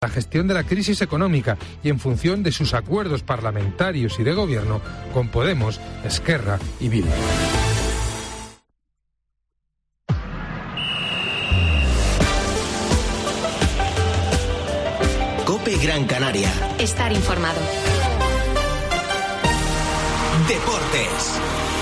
la gestión de la crisis económica y en función de sus acuerdos parlamentarios y de gobierno con Podemos, Esquerra y Bildu. COPE Gran Canaria. Estar informado. Deportes.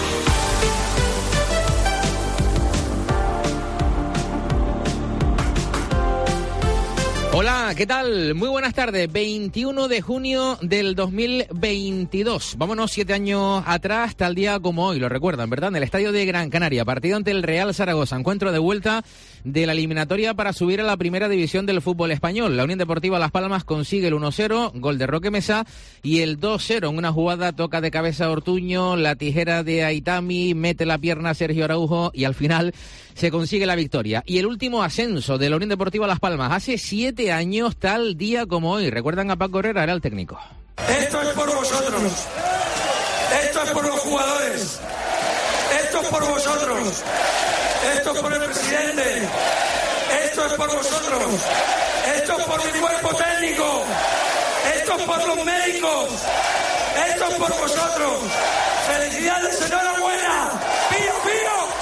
Hola, ¿qué tal? Muy buenas tardes. 21 de junio del 2022. Vámonos 7 años atrás, tal día como hoy, lo recuerdan, ¿verdad? En el estadio de Gran Canaria, partido ante el Real Zaragoza. Encuentro de vuelta de la eliminatoria para subir a la primera división del fútbol español. La Unión Deportiva Las Palmas consigue el 1-0, gol de Roque Mesa, y el 2-0 en una jugada, toca de cabeza a Ortuño, la tijera de Aitami, mete la pierna a Sergio Araujo y al final se consigue la victoria. Y el último ascenso de la Unión Deportiva Las Palmas, hace 7 años, tal día como hoy. ¿Recuerdan a Paco Herrera? Era el técnico. Esto es por vosotros. Esto es por los jugadores. Esto es por vosotros. Esto es por el presidente. Esto es por vosotros. Esto es por mi cuerpo técnico. Esto es por los médicos. Esto es por vosotros. ¡Felicidades, enhorabuena! ¡Pío, pío!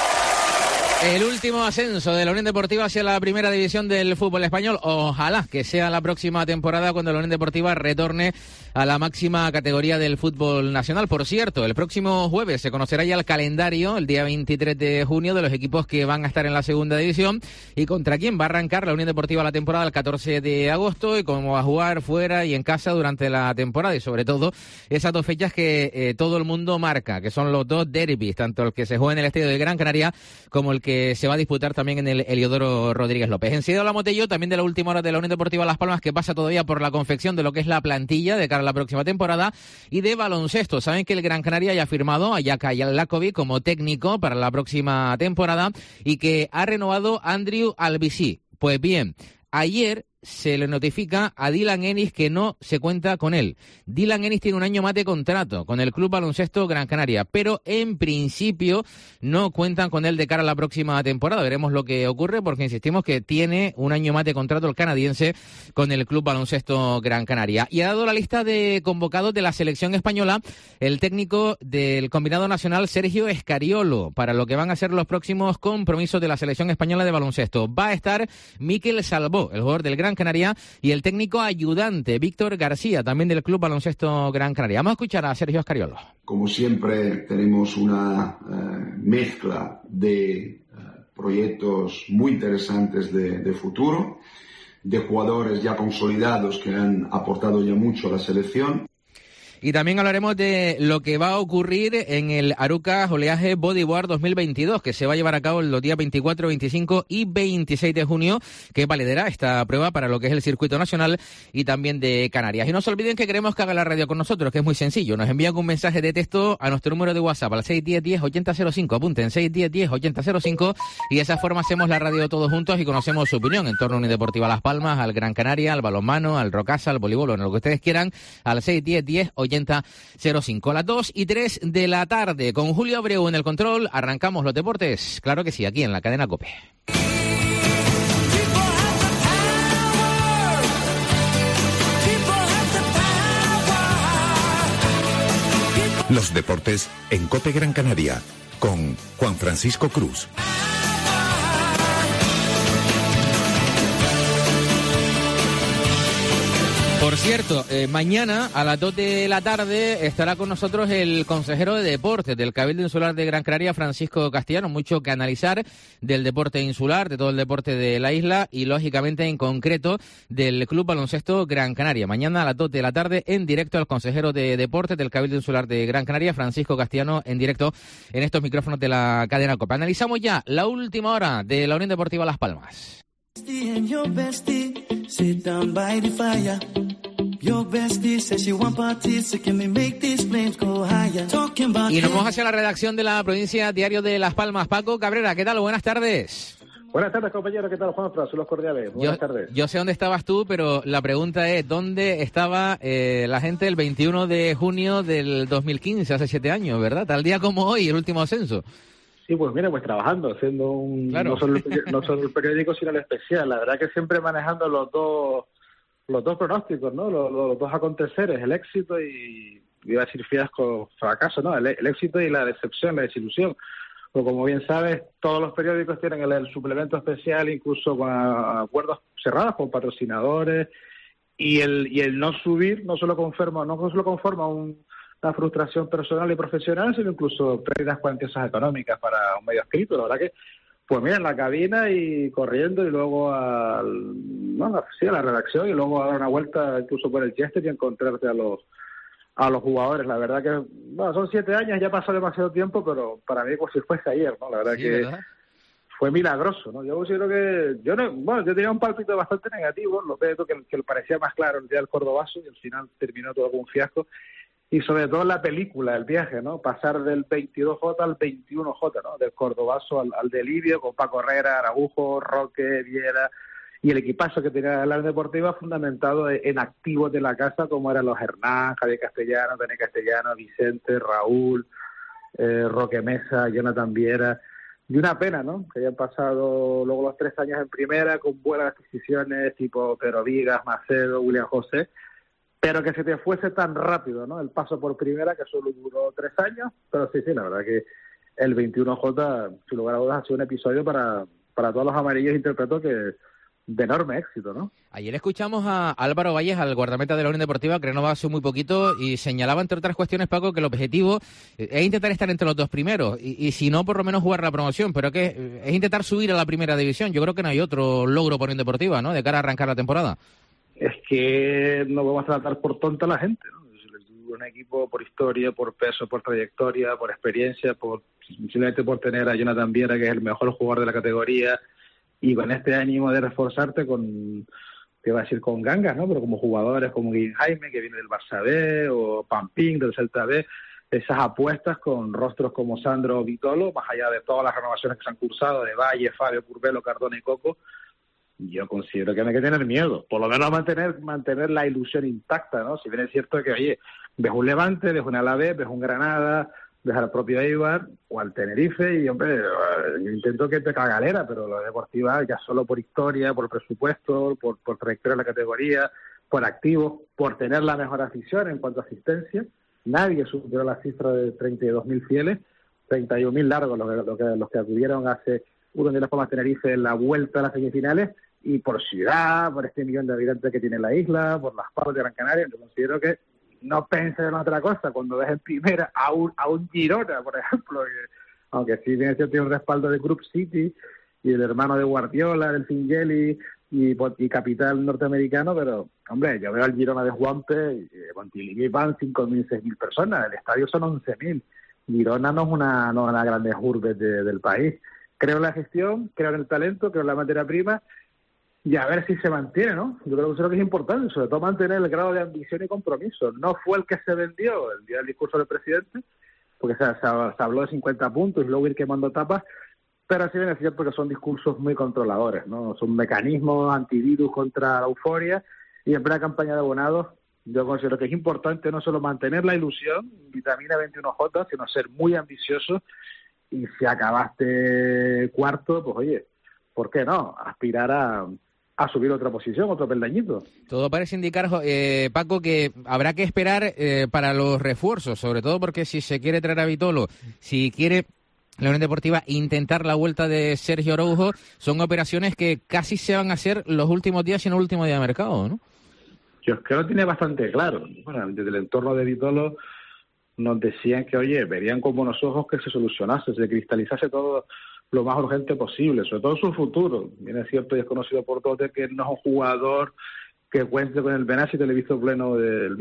El último ascenso de la Unión Deportiva hacia la primera división del fútbol español. Ojalá que sea la próxima temporada cuando la Unión Deportiva retorne a la máxima categoría del fútbol nacional. Por cierto, el próximo jueves se conocerá ya el calendario, el día 23 de junio, de los equipos que van a estar en la segunda división y contra quién va a arrancar la Unión Deportiva la temporada el 14 de agosto y cómo va a jugar fuera y en casa durante la temporada, y sobre todo esas dos fechas que todo el mundo marca, que son los dos derbis, tanto el que se juega en el estadio de Gran Canaria como el que se va a disputar también en el Heliodoro Rodríguez López. Enseguida hablamos de ello, también de la última hora de la Unión Deportiva Las Palmas, que pasa todavía por la confección de lo que es la plantilla de cara a la próxima temporada, y de baloncesto. Saben que el Gran Canaria ya ha firmado a Jaka Lakovic como técnico para la próxima temporada y que ha renovado Andrew Albisí. Pues bien, ayer se le notifica a Dylan Ennis que no se cuenta con él. Dylan Ennis tiene un año más de contrato con el Club Baloncesto Gran Canaria, pero en principio no cuentan con él de cara a la próxima temporada. Veremos lo que ocurre, porque insistimos que tiene un año más de contrato el canadiense con el Club Baloncesto Gran Canaria. Y ha dado la lista de convocados de la selección española el técnico del combinado nacional, Sergio Escariolo, para lo que van a ser los próximos compromisos de la selección española de baloncesto. Va a estar Mikel Salvó, el jugador del Gran Canaria, y el técnico ayudante Víctor García, también del Club Baloncesto Gran Canaria. Vamos a escuchar a Sergio Escariolo. Como siempre, tenemos una mezcla de proyectos muy interesantes de futuro, de jugadores ya consolidados que han aportado ya mucho a la selección. Y también hablaremos de lo que va a ocurrir en el Arucas Oleaje Bodyboard 2022, que se va a llevar a cabo los días 24, 25 y 26 de junio, que validará esta prueba para lo que es el circuito nacional y también de Canarias. Y no se olviden que queremos que haga la radio con nosotros, que es muy sencillo. Nos envían un mensaje de texto a nuestro número de WhatsApp, al 610-10-8005. Apunten, 610-10-8005, y de esa forma hacemos la radio todos juntos y conocemos su opinión en torno a Unión Deportiva Las Palmas, al Gran Canaria, al balonmano, al Rocasa, al voleibol, o en lo que ustedes quieran, al 610-10-8005. A las 2:03 de la tarde, con Julio Abreu en el control, arrancamos los deportes, claro que sí, aquí en la cadena COPE. Los deportes en COPE Gran Canaria, con Juan Francisco Cruz. Por cierto, mañana a las 2 de la tarde estará con nosotros el consejero de deportes del Cabildo Insular de Gran Canaria, Francisco Castellano. Mucho que analizar del deporte insular, de todo el deporte de la isla y, lógicamente, en concreto, del Club Baloncesto Gran Canaria. Mañana a las 2 de la tarde, en directo, al consejero de deportes del Cabildo Insular de Gran Canaria, Francisco Castellano, en directo en estos micrófonos de la cadena COPE. Analizamos ya la última hora de la Unión Deportiva Las Palmas. Y nos vamos hacia la redacción de la provincia Diario de Las Palmas. Paco Cabrera, ¿qué tal? Buenas tardes. Buenas tardes, compañero. ¿Qué tal, Juan? Saludos cordiales. Buenas tardes. Yo sé dónde estabas tú, pero la pregunta es, ¿dónde estaba la gente el 21 de junio del 2015, hace 7 años, verdad? Tal día como hoy, el último ascenso. Sí, pues mira, pues trabajando, haciendo claro. no solo el periódico, sino el especial. La verdad que siempre manejando los dos los dos pronósticos, ¿no? Los dos aconteceres, el éxito y iba a decir fiasco, fracaso, ¿no? El éxito y la decepción, la desilusión. Pero como bien sabes, todos los periódicos tienen el suplemento especial, incluso con acuerdos cerrados con patrocinadores, y el no subir no solo conforma una frustración personal y profesional, sino incluso pérdidas cuantiosas económicas para un medio escrito. La verdad que, pues mira, en la cabina y corriendo y luego a la redacción y luego a dar una vuelta incluso por el Chester y encontrarte a los jugadores. La verdad que, bueno, son 7 años, ya pasó demasiado tiempo, pero para mí como si fuese ayer, ¿no? La verdad sí, que ¿verdad? Fue milagroso, ¿no? Yo considero que yo tenía un pálpito bastante negativo, lo que le parecía más claro el día del Cordobazo y al final terminó todo con un fiasco. Y sobre todo la película, el viaje, ¿no? Pasar del 22J al 21J, ¿no? Del Cordobazo al delirio, con Paco Herrera, Araujo, Roque, Viera, y el equipazo que tenía la Deportiva fundamentado en activos de la casa, como eran los Hernán, Javier Castellano, Dani Castellano, Vicente, Raúl, Roque Mesa, Jonathan Viera. Y una pena, ¿no? Que hayan pasado luego los 3 años en primera, con buenas adquisiciones tipo Pedro Vigas, Macedo, William José, pero que se te fuese tan rápido, ¿no? El paso por primera, que solo duró 3 años, pero sí, la verdad que el 21J, sin lugar a dudas, ha sido un episodio para todos los amarillos, interpreto que de enorme éxito, ¿no? Ayer escuchamos a Álvaro Valles, al guardameta de la Unión Deportiva, que renovaba hace muy poquito, y señalaba, entre otras cuestiones, Paco, que el objetivo es intentar estar entre los 2 primeros, y si no, por lo menos jugar la promoción, pero que es intentar subir a la primera división. Yo creo que no hay otro logro por Unión Deportiva, ¿no?, de cara a arrancar la temporada. Es que no vamos a tratar por tonta a la gente, ¿no? Un equipo por historia, por peso, por trayectoria, por experiencia, simplemente por tener a Jonathan Viera, que es el mejor jugador de la categoría, y con este ánimo de reforzarte con gangas, ¿no? Pero como jugadores como Guillem Jaime, que viene del Barça B, o Pampín del Celta B, esas apuestas con rostros como Sandro Vitolo, más allá de todas las renovaciones que se han cursado, de Valle, Fabio, Curbelo, Cardona y Coco, yo considero que no hay que tener miedo, por lo menos mantener la ilusión intacta, ¿no? Si bien es cierto que, oye, ves un Levante, ves un Alavés, ves un Granada, ves al propio Eibar o al Tenerife y, hombre, yo intento que te caga galera, pero la Deportiva ya solo por historia, por presupuesto, por trayectoria de la categoría, por activos, por tener la mejor afición en cuanto a asistencia, nadie superó la cifra de 32.000 fieles, 31.000 largos los que acudieron hace uno de las Palmas Tenerife en la vuelta a las semifinales, y por ciudad, por este millón de habitantes que tiene la isla, por las Palmas de Gran Canaria. Yo considero que no penses en otra cosa cuando ves en primera a un Girona, por ejemplo, que, aunque sí tiene un respaldo de Group City y el hermano de Guardiola, del Fingeli y capital norteamericano, pero, hombre, yo veo al Girona de Juanpe y Montilivi van 5.000, 6.000 personas, el estadio son 11.000. Girona no es una grande urbe del país. Creo en la gestión, creo en el talento, creo en la materia prima, y a ver si se mantiene, ¿no? Yo creo que es importante, sobre todo mantener el grado de ambición y compromiso. No fue el que se vendió el día del discurso del presidente, porque se habló de 50 puntos y luego ir quemando tapas, pero sí bien es cierto que son discursos muy controladores, ¿no? Son mecanismos antivirus contra la euforia, y en plena campaña de abonados yo considero que es importante no solo mantener la ilusión, vitamina 21J, sino ser muy ambicioso. Y si acabaste cuarto, pues oye, ¿por qué no? Aspirar a subir otra posición, otro peldañito. Todo parece indicar, Paco, que habrá que esperar para los refuerzos, sobre todo porque si se quiere traer a Vitolo, si quiere la Unión Deportiva intentar la vuelta de Sergio Araujo, son operaciones que casi se van a hacer los últimos días y no el último día de mercado, ¿no? Yo creo que lo tiene bastante claro. Bueno, desde el entorno de Vitolo nos decían que, oye, verían con buenos ojos que se solucionase, se cristalizase todo lo más urgente posible, sobre todo su futuro. Bien es cierto y es conocido por todos que no es un jugador que cuente con el beneplácito, el visto bueno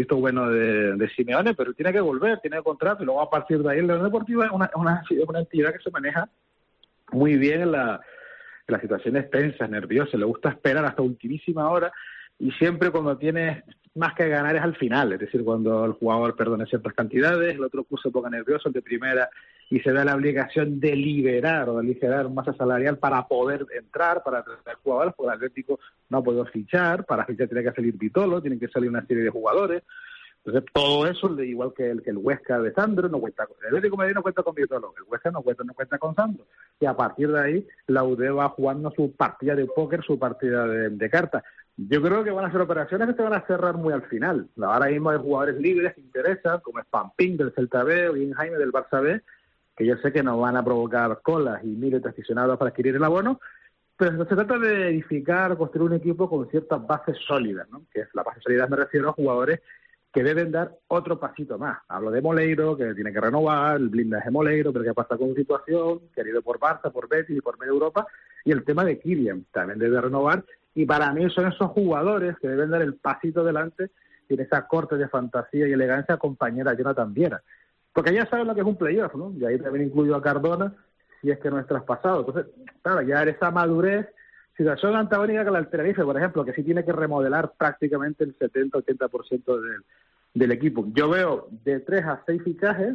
de Simeone, pero tiene que volver, tiene contrato, y luego a partir de ahí la Unión Deportiva es una entidad que se maneja muy bien en las situaciones tensas, nerviosas, le gusta esperar hasta ultimísima hora, y siempre cuando tienes más que ganar es al final, es decir, cuando el jugador perdone ciertas cantidades, el otro club se ponga nervioso, el de primera, y se da la obligación de liberar o de aligerar masa salarial para poder entrar, para traer jugadores, porque el Atlético no ha podido fichar, para fichar tiene que salir Vitolo, tienen que salir una serie de jugadores. Entonces todo eso, igual que el Huesca de Sandro, no cuenta con el Atlético de Madrid, no cuenta con Vitolo, el Huesca no cuenta con Sandro, y a partir de ahí la UD va jugando su partida de póker, su partida de cartas. Yo creo que van a ser operaciones que se van a cerrar muy al final. Ahora mismo hay jugadores libres que interesan, como es Pampín del Celta B o bien Jaime del Barça B, que yo sé que nos van a provocar colas y miles de aficionados para adquirir el abono, pero se trata de edificar, construir un equipo con ciertas bases sólidas, ¿no? Que es la base sólida, me refiero a jugadores que deben dar otro pasito más. Hablo de Moleiro, que tiene que renovar, el blindaje de Moleiro, pero qué pasa con su situación, querido por Barça, por Betis y por media Europa, y el tema de Kylian, también debe renovar, y para mí son esos jugadores que deben dar el pasito adelante y en esa corte de fantasía y elegancia acompañar a Jonathan Viera. Porque ya saben lo que es un playoff, ¿no? Y ahí también incluyo a Cardona, si es que no es traspasado. Entonces, claro, ya esa madurez, situación antagónica que la del Tenerife, por ejemplo, que sí tiene que remodelar prácticamente el 70-80% del equipo. Yo veo de 3 a 6 fichajes,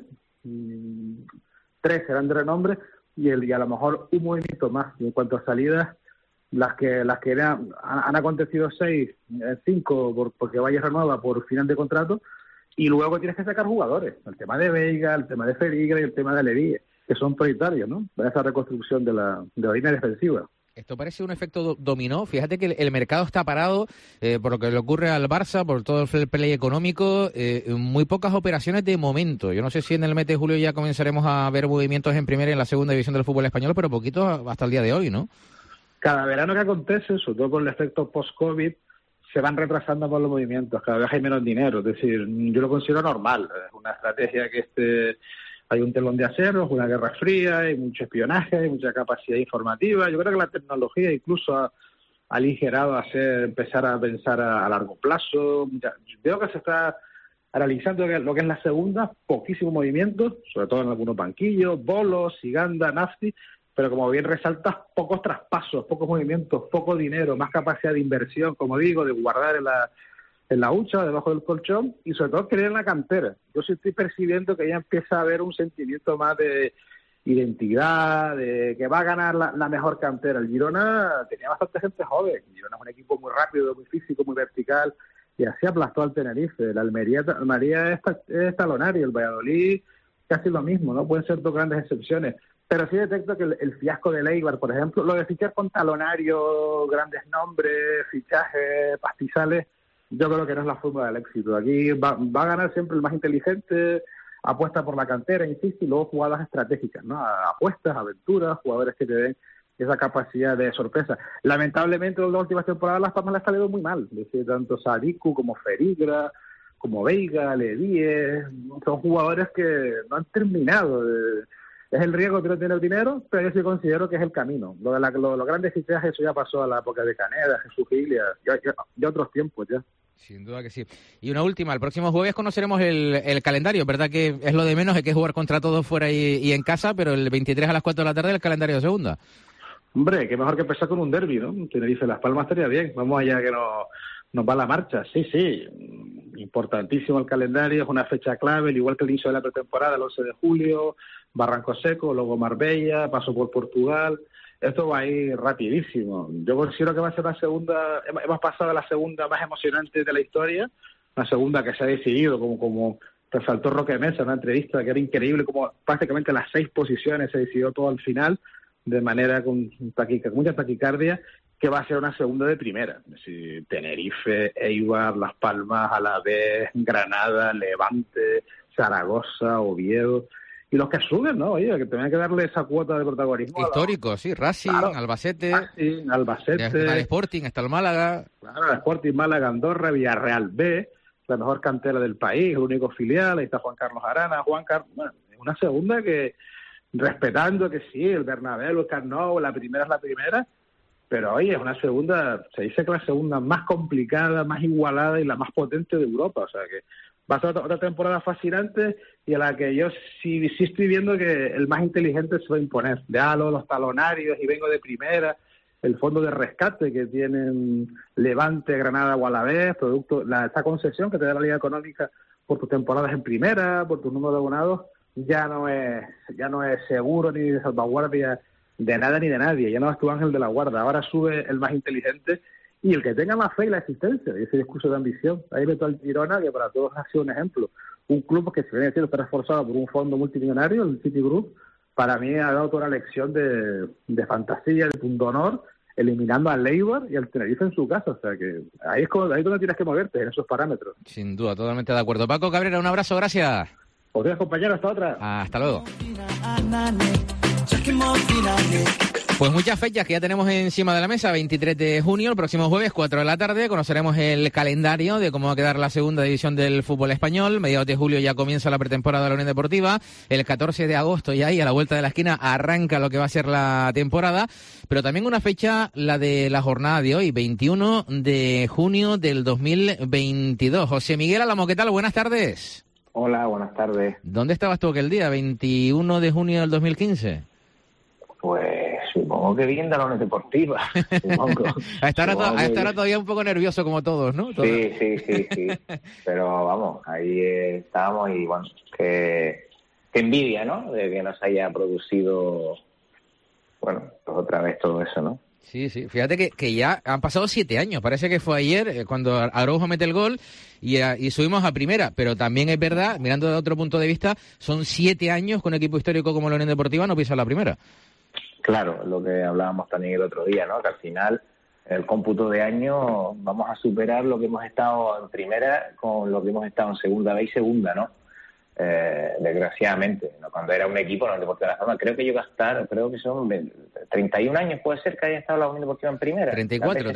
3 serán de renombre, y a lo mejor un movimiento más. Y en cuanto a salidas, las que han acontecido 5 porque Valle renueva por final de contrato, y luego tienes que sacar jugadores. El tema de Veiga, el tema de Feligra y el tema de Leví, que son prioritarios, ¿no? Para esa reconstrucción de la línea defensiva. Esto parece un efecto dominó. Fíjate que el mercado está parado por lo que le ocurre al Barça, por todo el fair play económico. Muy pocas operaciones de momento. Yo no sé si en el mes de julio ya comenzaremos a ver movimientos en primera y en la segunda división del fútbol español, pero poquitos hasta el día de hoy, ¿no? Cada verano que acontece, sobre todo por el efecto post-COVID, se van retrasando por los movimientos. Cada vez hay menos dinero. Es decir, yo lo considero normal. Es una estrategia que hay un telón de acero, es una guerra fría, hay mucho espionaje, hay mucha capacidad informativa. Yo creo que la tecnología incluso ha aligerado a empezar a pensar a largo plazo. Veo que se está analizando lo que es la segunda, poquísimos movimientos, sobre todo en algunos banquillos, Bolos, Siganda, Nafti, pero como bien resaltas, pocos traspasos, pocos movimientos, poco dinero, más capacidad de inversión, como digo, de guardar en la hucha, debajo del colchón, y sobre todo creer en la cantera. Yo sí estoy percibiendo que ya empieza a haber un sentimiento más de identidad, de que va a ganar la mejor cantera. El Girona tenía bastante gente joven. El Girona es un equipo muy rápido, muy físico, muy vertical, y así aplastó al Tenerife. El Almería es talonario, el Valladolid casi lo mismo, ¿no? Pueden ser dos grandes excepciones. Pero sí detecto que el fiasco de Eibar, por ejemplo, lo de fichar con talonario, grandes nombres, fichajes, pastizales, yo creo que no es la fórmula del éxito. Aquí va a ganar siempre el más inteligente, apuesta por la cantera, insisto, y luego jugadas estratégicas, ¿no? Apuestas, aventuras, jugadores que te den esa capacidad de sorpresa. Lamentablemente, en las últimas temporadas Las Palmas le ha salido muy mal. Es decir, tanto Sadiku como Ferigra, como Veiga, Levíes, son jugadores que no han terminado. Es el riesgo de no tener dinero, pero yo sí considero que es el camino. Lo de los grandes fichajes, eso ya pasó a la época de Caneda, Jesús Gil, ya otros tiempos ya. Sin duda que sí. Y una última, el próximo jueves conoceremos el calendario, ¿verdad? Que es lo de menos, hay que jugar contra todos fuera y en casa, pero el 23 a las 4 de la tarde el calendario de segunda. Hombre, qué mejor que empezar con un derbi, ¿no? Tenerife Las Palmas estaría bien, vamos allá que nos va la marcha. Sí, importantísimo el calendario, es una fecha clave, al igual que el inicio de la pretemporada, el 11 de julio, Barranco Seco, luego Marbella, paso por Portugal. Esto va a ir rapidísimo. Yo considero que va a ser la segunda, hemos pasado a la segunda más emocionante de la historia, la segunda que se ha decidido, como resaltó Roque Mesa en una entrevista, que era increíble, como prácticamente las 6 posiciones se decidió todo al final, de manera con mucha taquicardia, que va a ser una segunda de primera. Es decir, Tenerife, Eibar, Las Palmas, Alavés, Granada, Levante, Zaragoza, Oviedo, y los que suben, ¿no? Oye, que tenían que darle esa cuota de protagonismo. Histórico, sí, Racing, claro. Albacete, el Sporting, hasta el Málaga. Claro, el Sporting, Málaga, Andorra, Villarreal B, la mejor cantera del país, el único filial, ahí está Juan Carlos Arana, bueno, una segunda que, respetando que sí, el Bernabéu, el Camp Nou, la primera es la primera, pero oye, es una segunda, se dice que la segunda más complicada, más igualada y la más potente de Europa, o sea que va a ser otra temporada fascinante y a la que yo sí estoy viendo que el más inteligente se va a imponer. Déjalo, los talonarios y vengo de primera, el fondo de rescate que tienen Levante, Granada o Alavés, esa concesión que te da la Liga Económica por tus temporadas en primera, por tu número de abonados, ya no es seguro ni de salvaguardia de nada ni de nadie, ya no es tu ángel de la guarda, ahora sube el más inteligente y el que tenga más fe y la existencia, y ese discurso de ambición. Ahí meto al Girona, que para todos ha sido un ejemplo. Un club que, si viene siendo, está reforzado por un fondo multimillonario, el Citigroup, para mí ha dado toda una lección de fantasía, de punto honor, eliminando al Eibar y al Tenerife en su casa. O sea que ahí es donde tienes que moverte, en esos parámetros. Sin duda, totalmente de acuerdo. Paco Cabrera, un abrazo, gracias. Os dejo, compañero, hasta otra. Hasta luego. Pues muchas fechas que ya tenemos encima de la mesa. 23 de junio, el próximo jueves, 4 de la tarde, conoceremos el calendario de cómo va a quedar la segunda división del fútbol español. Mediados de julio ya comienza la pretemporada de la Unión Deportiva. El 14 de agosto, ya ahí a la vuelta de la esquina, arranca lo que va a ser la temporada. Pero también una fecha, la de la jornada de hoy, 21 de junio del 2022. José Miguel Álamo, ¿qué tal? Buenas tardes. Hola, buenas tardes. ¿Dónde estabas tú aquel día, 21 de junio del 2015? Pues supongo que viendo a la Unión Deportiva. a esta hora todavía un poco nervioso como todos, ¿no? Sí. Pero vamos, ahí estábamos y bueno, que envidia, ¿no? De que nos haya producido, bueno, pues otra vez todo eso, ¿no? Sí, fíjate que ya han pasado 7 años, parece que fue ayer cuando Araujo mete el gol y subimos a primera, pero también es verdad, mirando desde otro punto de vista, son 7 años con un equipo histórico como la Unión Deportiva no pisa la primera. Claro, lo que hablábamos también el otro día, ¿no? Que al final el cómputo de años vamos a superar lo que hemos estado en primera con lo que hemos estado en segunda B y segunda, ¿no? Desgraciadamente, ¿no? Cuando era un equipo, la Unión Deportiva de Las Palmas, creo que son 31 años, puede ser que haya estado la Unión Deportiva en primera. 34.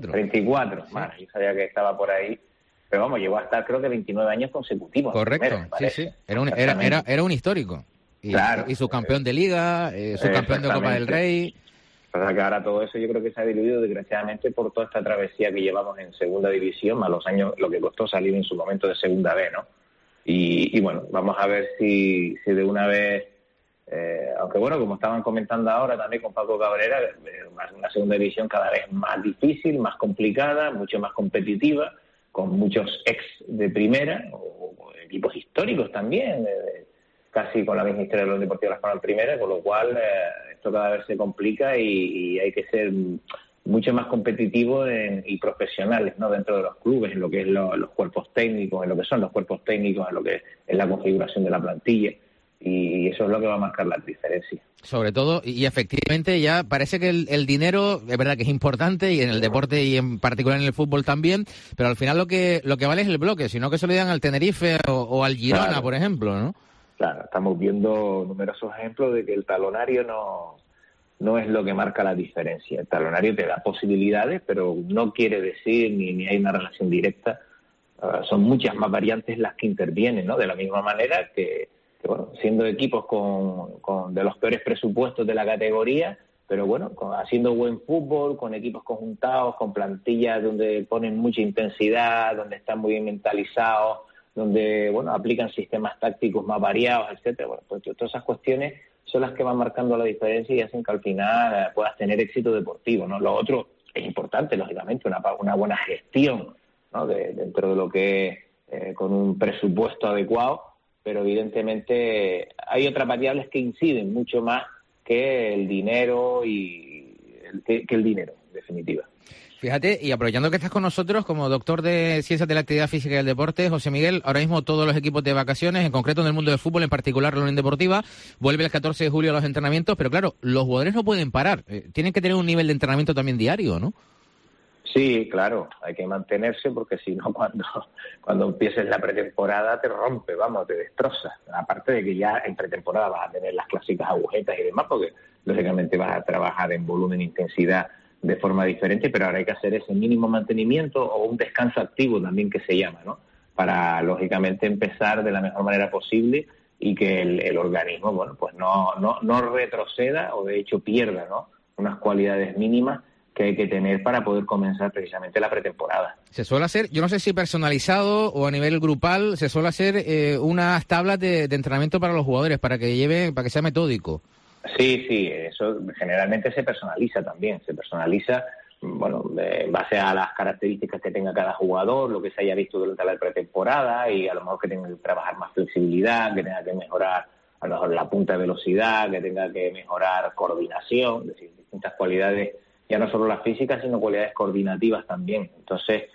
Sí. Bueno, yo sabía que estaba por ahí, pero vamos, llegó a estar creo que 29 años consecutivos. Correcto, primera, sí. Era un histórico. Claro. Y subcampeón de Liga, subcampeón de Copa del Rey. O sea que ahora todo eso yo creo que se ha diluido desgraciadamente por toda esta travesía que llevamos en segunda división, más los años, lo que costó salir en su momento de segunda B, ¿no? Y bueno, vamos a ver si de una vez, aunque bueno, como estaban comentando ahora también con Paco Cabrera, una segunda división cada vez más difícil, más complicada, mucho más competitiva, con muchos ex de primera, o equipos históricos también, casi con la misma historia de los Deportivos de Las Palmas en primera, con lo cual esto cada vez se complica y hay que ser mucho más competitivos y profesionales, ¿no? Dentro de los clubes, en lo que es los cuerpos técnicos, en lo que son los cuerpos técnicos, en lo que es la configuración de la plantilla, y eso es lo que va a marcar la diferencia. Sobre todo, y efectivamente ya parece que el dinero es verdad que es importante, y en el deporte y en particular en el fútbol también, pero al final lo que vale es el bloque, sino que se lo digan al Tenerife o al Girona, claro, por ejemplo, ¿no? Claro, estamos viendo numerosos ejemplos de que el talonario no es lo que marca la diferencia. El talonario te da posibilidades, pero no quiere decir ni hay una relación directa. Son muchas más variantes las que intervienen, ¿no? De la misma manera que bueno, siendo equipos con de los peores presupuestos de la categoría, pero bueno, haciendo buen fútbol, con equipos conjuntados, con plantillas donde ponen mucha intensidad, donde están muy bien mentalizados, donde bueno, aplican sistemas tácticos más variados, etcétera. Bueno, pues todas esas cuestiones son las que van marcando la diferencia y hacen que al final puedas tener éxito deportivo, ¿no? Lo otro es importante, lógicamente, una buena gestión, ¿no? Dentro de lo que es con un presupuesto adecuado, pero evidentemente hay otras variables que inciden mucho más que el dinero que el dinero, en definitiva. Fíjate, y aprovechando que estás con nosotros como doctor de Ciencias de la Actividad Física y el Deporte, José Miguel, ahora mismo todos los equipos de vacaciones, en concreto en el mundo del fútbol, en particular la Unión Deportiva, vuelve el 14 de julio a los entrenamientos, pero claro, los jugadores no pueden parar, tienen que tener un nivel de entrenamiento también diario, ¿no? Sí, claro, hay que mantenerse porque si no cuando empieces la pretemporada te rompe, vamos, te destroza. Aparte de que ya en pretemporada vas a tener las clásicas agujetas y demás, porque lógicamente vas a trabajar en volumen e intensidad de forma diferente, pero ahora hay que hacer ese mínimo mantenimiento o un descanso activo también que se llama, ¿no? Para lógicamente empezar de la mejor manera posible y que el organismo, bueno, pues no retroceda o de hecho pierda, ¿no? Unas cualidades mínimas que hay que tener para poder comenzar precisamente la pretemporada. Se suele hacer, yo no sé si personalizado o a nivel grupal, se suele hacer unas tablas de entrenamiento para los jugadores para que sea metódico. Sí, eso generalmente se personaliza también, bueno, en base a las características que tenga cada jugador, lo que se haya visto durante la pretemporada y a lo mejor que tenga que trabajar más flexibilidad, que tenga que mejorar a lo mejor la punta de velocidad, que tenga que mejorar coordinación, es decir, distintas cualidades, ya no solo las físicas, sino cualidades coordinativas también. Entonces,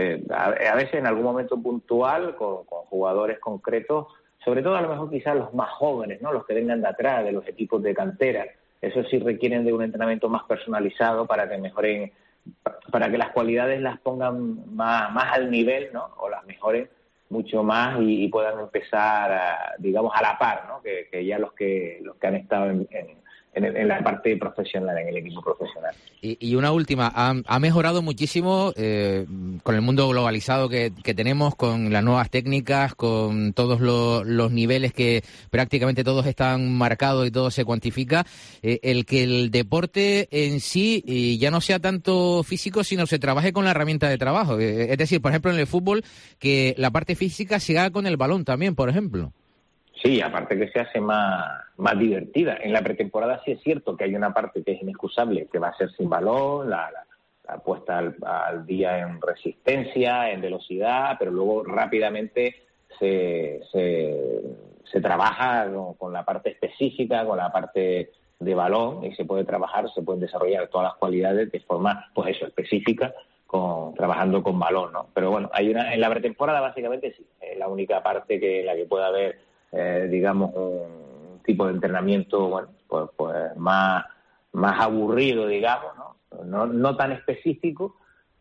a veces en algún momento puntual, con jugadores concretos, sobre todo a lo mejor quizás los más jóvenes, ¿no? Los que vengan de atrás, de los equipos de cantera, eso sí requieren de un entrenamiento más personalizado para que mejoren, para que las cualidades las pongan más al nivel, ¿no? O las mejoren mucho más y puedan empezar, digamos, a la par, ¿no? Que ya los que han estado en la parte profesional, en el equipo profesional. Y una última, ha mejorado muchísimo con el mundo globalizado que tenemos, con las nuevas técnicas, con todos los niveles que prácticamente todos están marcados y todo se cuantifica, el que el deporte en sí ya no sea tanto físico, sino se trabaje con la herramienta de trabajo. Es decir, por ejemplo, en el fútbol, que la parte física se haga con el balón también, por ejemplo. Sí, aparte que se hace más divertida. En la pretemporada sí es cierto que hay una parte que es inexcusable, que va a ser sin balón, la puesta al día en resistencia, en velocidad, pero luego rápidamente se trabaja con la parte específica, con la parte de balón, y se pueden desarrollar todas las cualidades de forma, pues eso, específica, trabajando con balón, ¿no? Pero bueno, en la pretemporada básicamente sí, es la única parte en la que puede haber digamos, un tipo de entrenamiento, bueno, pues más aburrido, digamos, ¿no? No tan específico,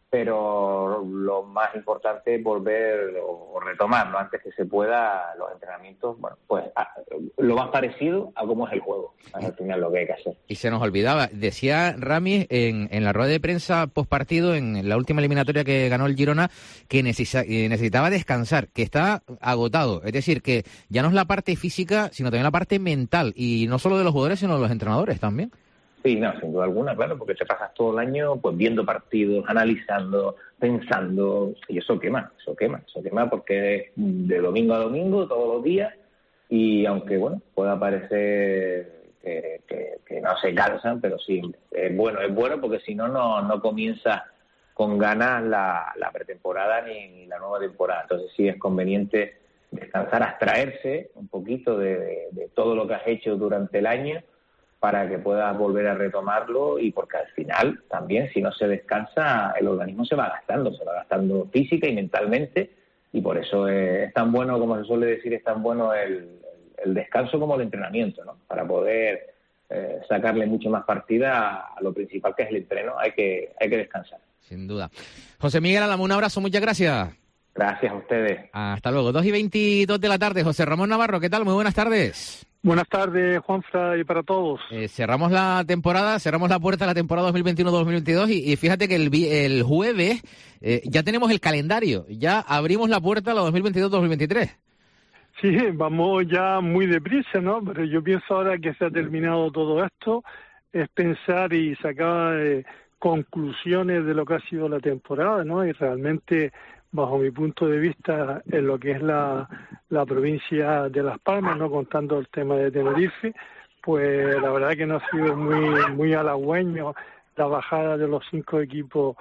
pero lo más importante es volver o retomarlo antes que se pueda los entrenamientos, bueno, pues lo más parecido a cómo es el juego, al final lo que hay que hacer. Y se nos olvidaba, decía Ramis en la rueda de prensa postpartido, en la última eliminatoria que ganó el Girona, que necesitaba descansar, que está agotado, es decir, que ya no es la parte física, sino también la parte mental, y no solo de los jugadores, sino de los entrenadores también. Sí, no, sin duda alguna, claro, porque te pasas todo el año pues viendo partidos, analizando, pensando, y eso quema porque es de domingo a domingo, todos los días, y aunque, bueno, pueda parecer que no se cansan, pero sí, es bueno porque si no comienza con ganas la pretemporada ni la nueva temporada. Entonces sí es conveniente descansar, abstraerse un poquito de todo lo que has hecho durante el año, para que puedas volver a retomarlo, y porque al final también, si no se descansa, el organismo se va gastando física y mentalmente, y por eso es tan bueno, como se suele decir, es tan bueno el descanso como el entrenamiento, ¿no? Para poder sacarle mucho más partida a lo principal, que es el entreno, hay que descansar. Sin duda. José Miguel Álamo, un abrazo, muchas gracias. Gracias a ustedes. Hasta luego. 2:22 de la tarde. José Ramón Navarro, ¿qué tal? Muy buenas tardes. Buenas tardes, Juanfra, y para todos. Cerramos la puerta a la temporada 2021-2022 y fíjate que el jueves ya tenemos el calendario, ya abrimos la puerta a la 2022-2023. Sí, vamos ya muy deprisa, ¿no? Pero yo pienso ahora que se ha terminado todo esto, es pensar y sacar conclusiones de lo que ha sido la temporada, ¿no? Y realmente, bajo mi punto de vista, en lo que es la provincia de Las Palmas, no contando el tema de Tenerife, pues la verdad que no ha sido muy halagüeño la bajada de los 5 equipos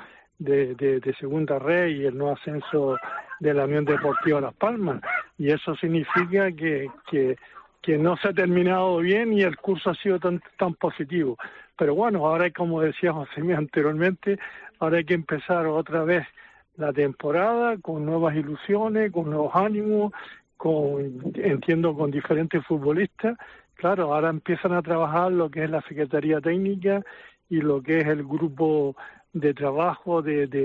de segunda red y el no ascenso de la Unión Deportiva Las Palmas, y eso significa que no se ha terminado bien y el curso ha sido tan positivo. Pero bueno, ahora, como decía José Miguel anteriormente, ahora hay que empezar otra vez la temporada con nuevas ilusiones, con nuevos ánimos, entiendo con diferentes futbolistas. Claro, ahora empiezan a trabajar lo que es la Secretaría Técnica y lo que es el grupo de trabajo,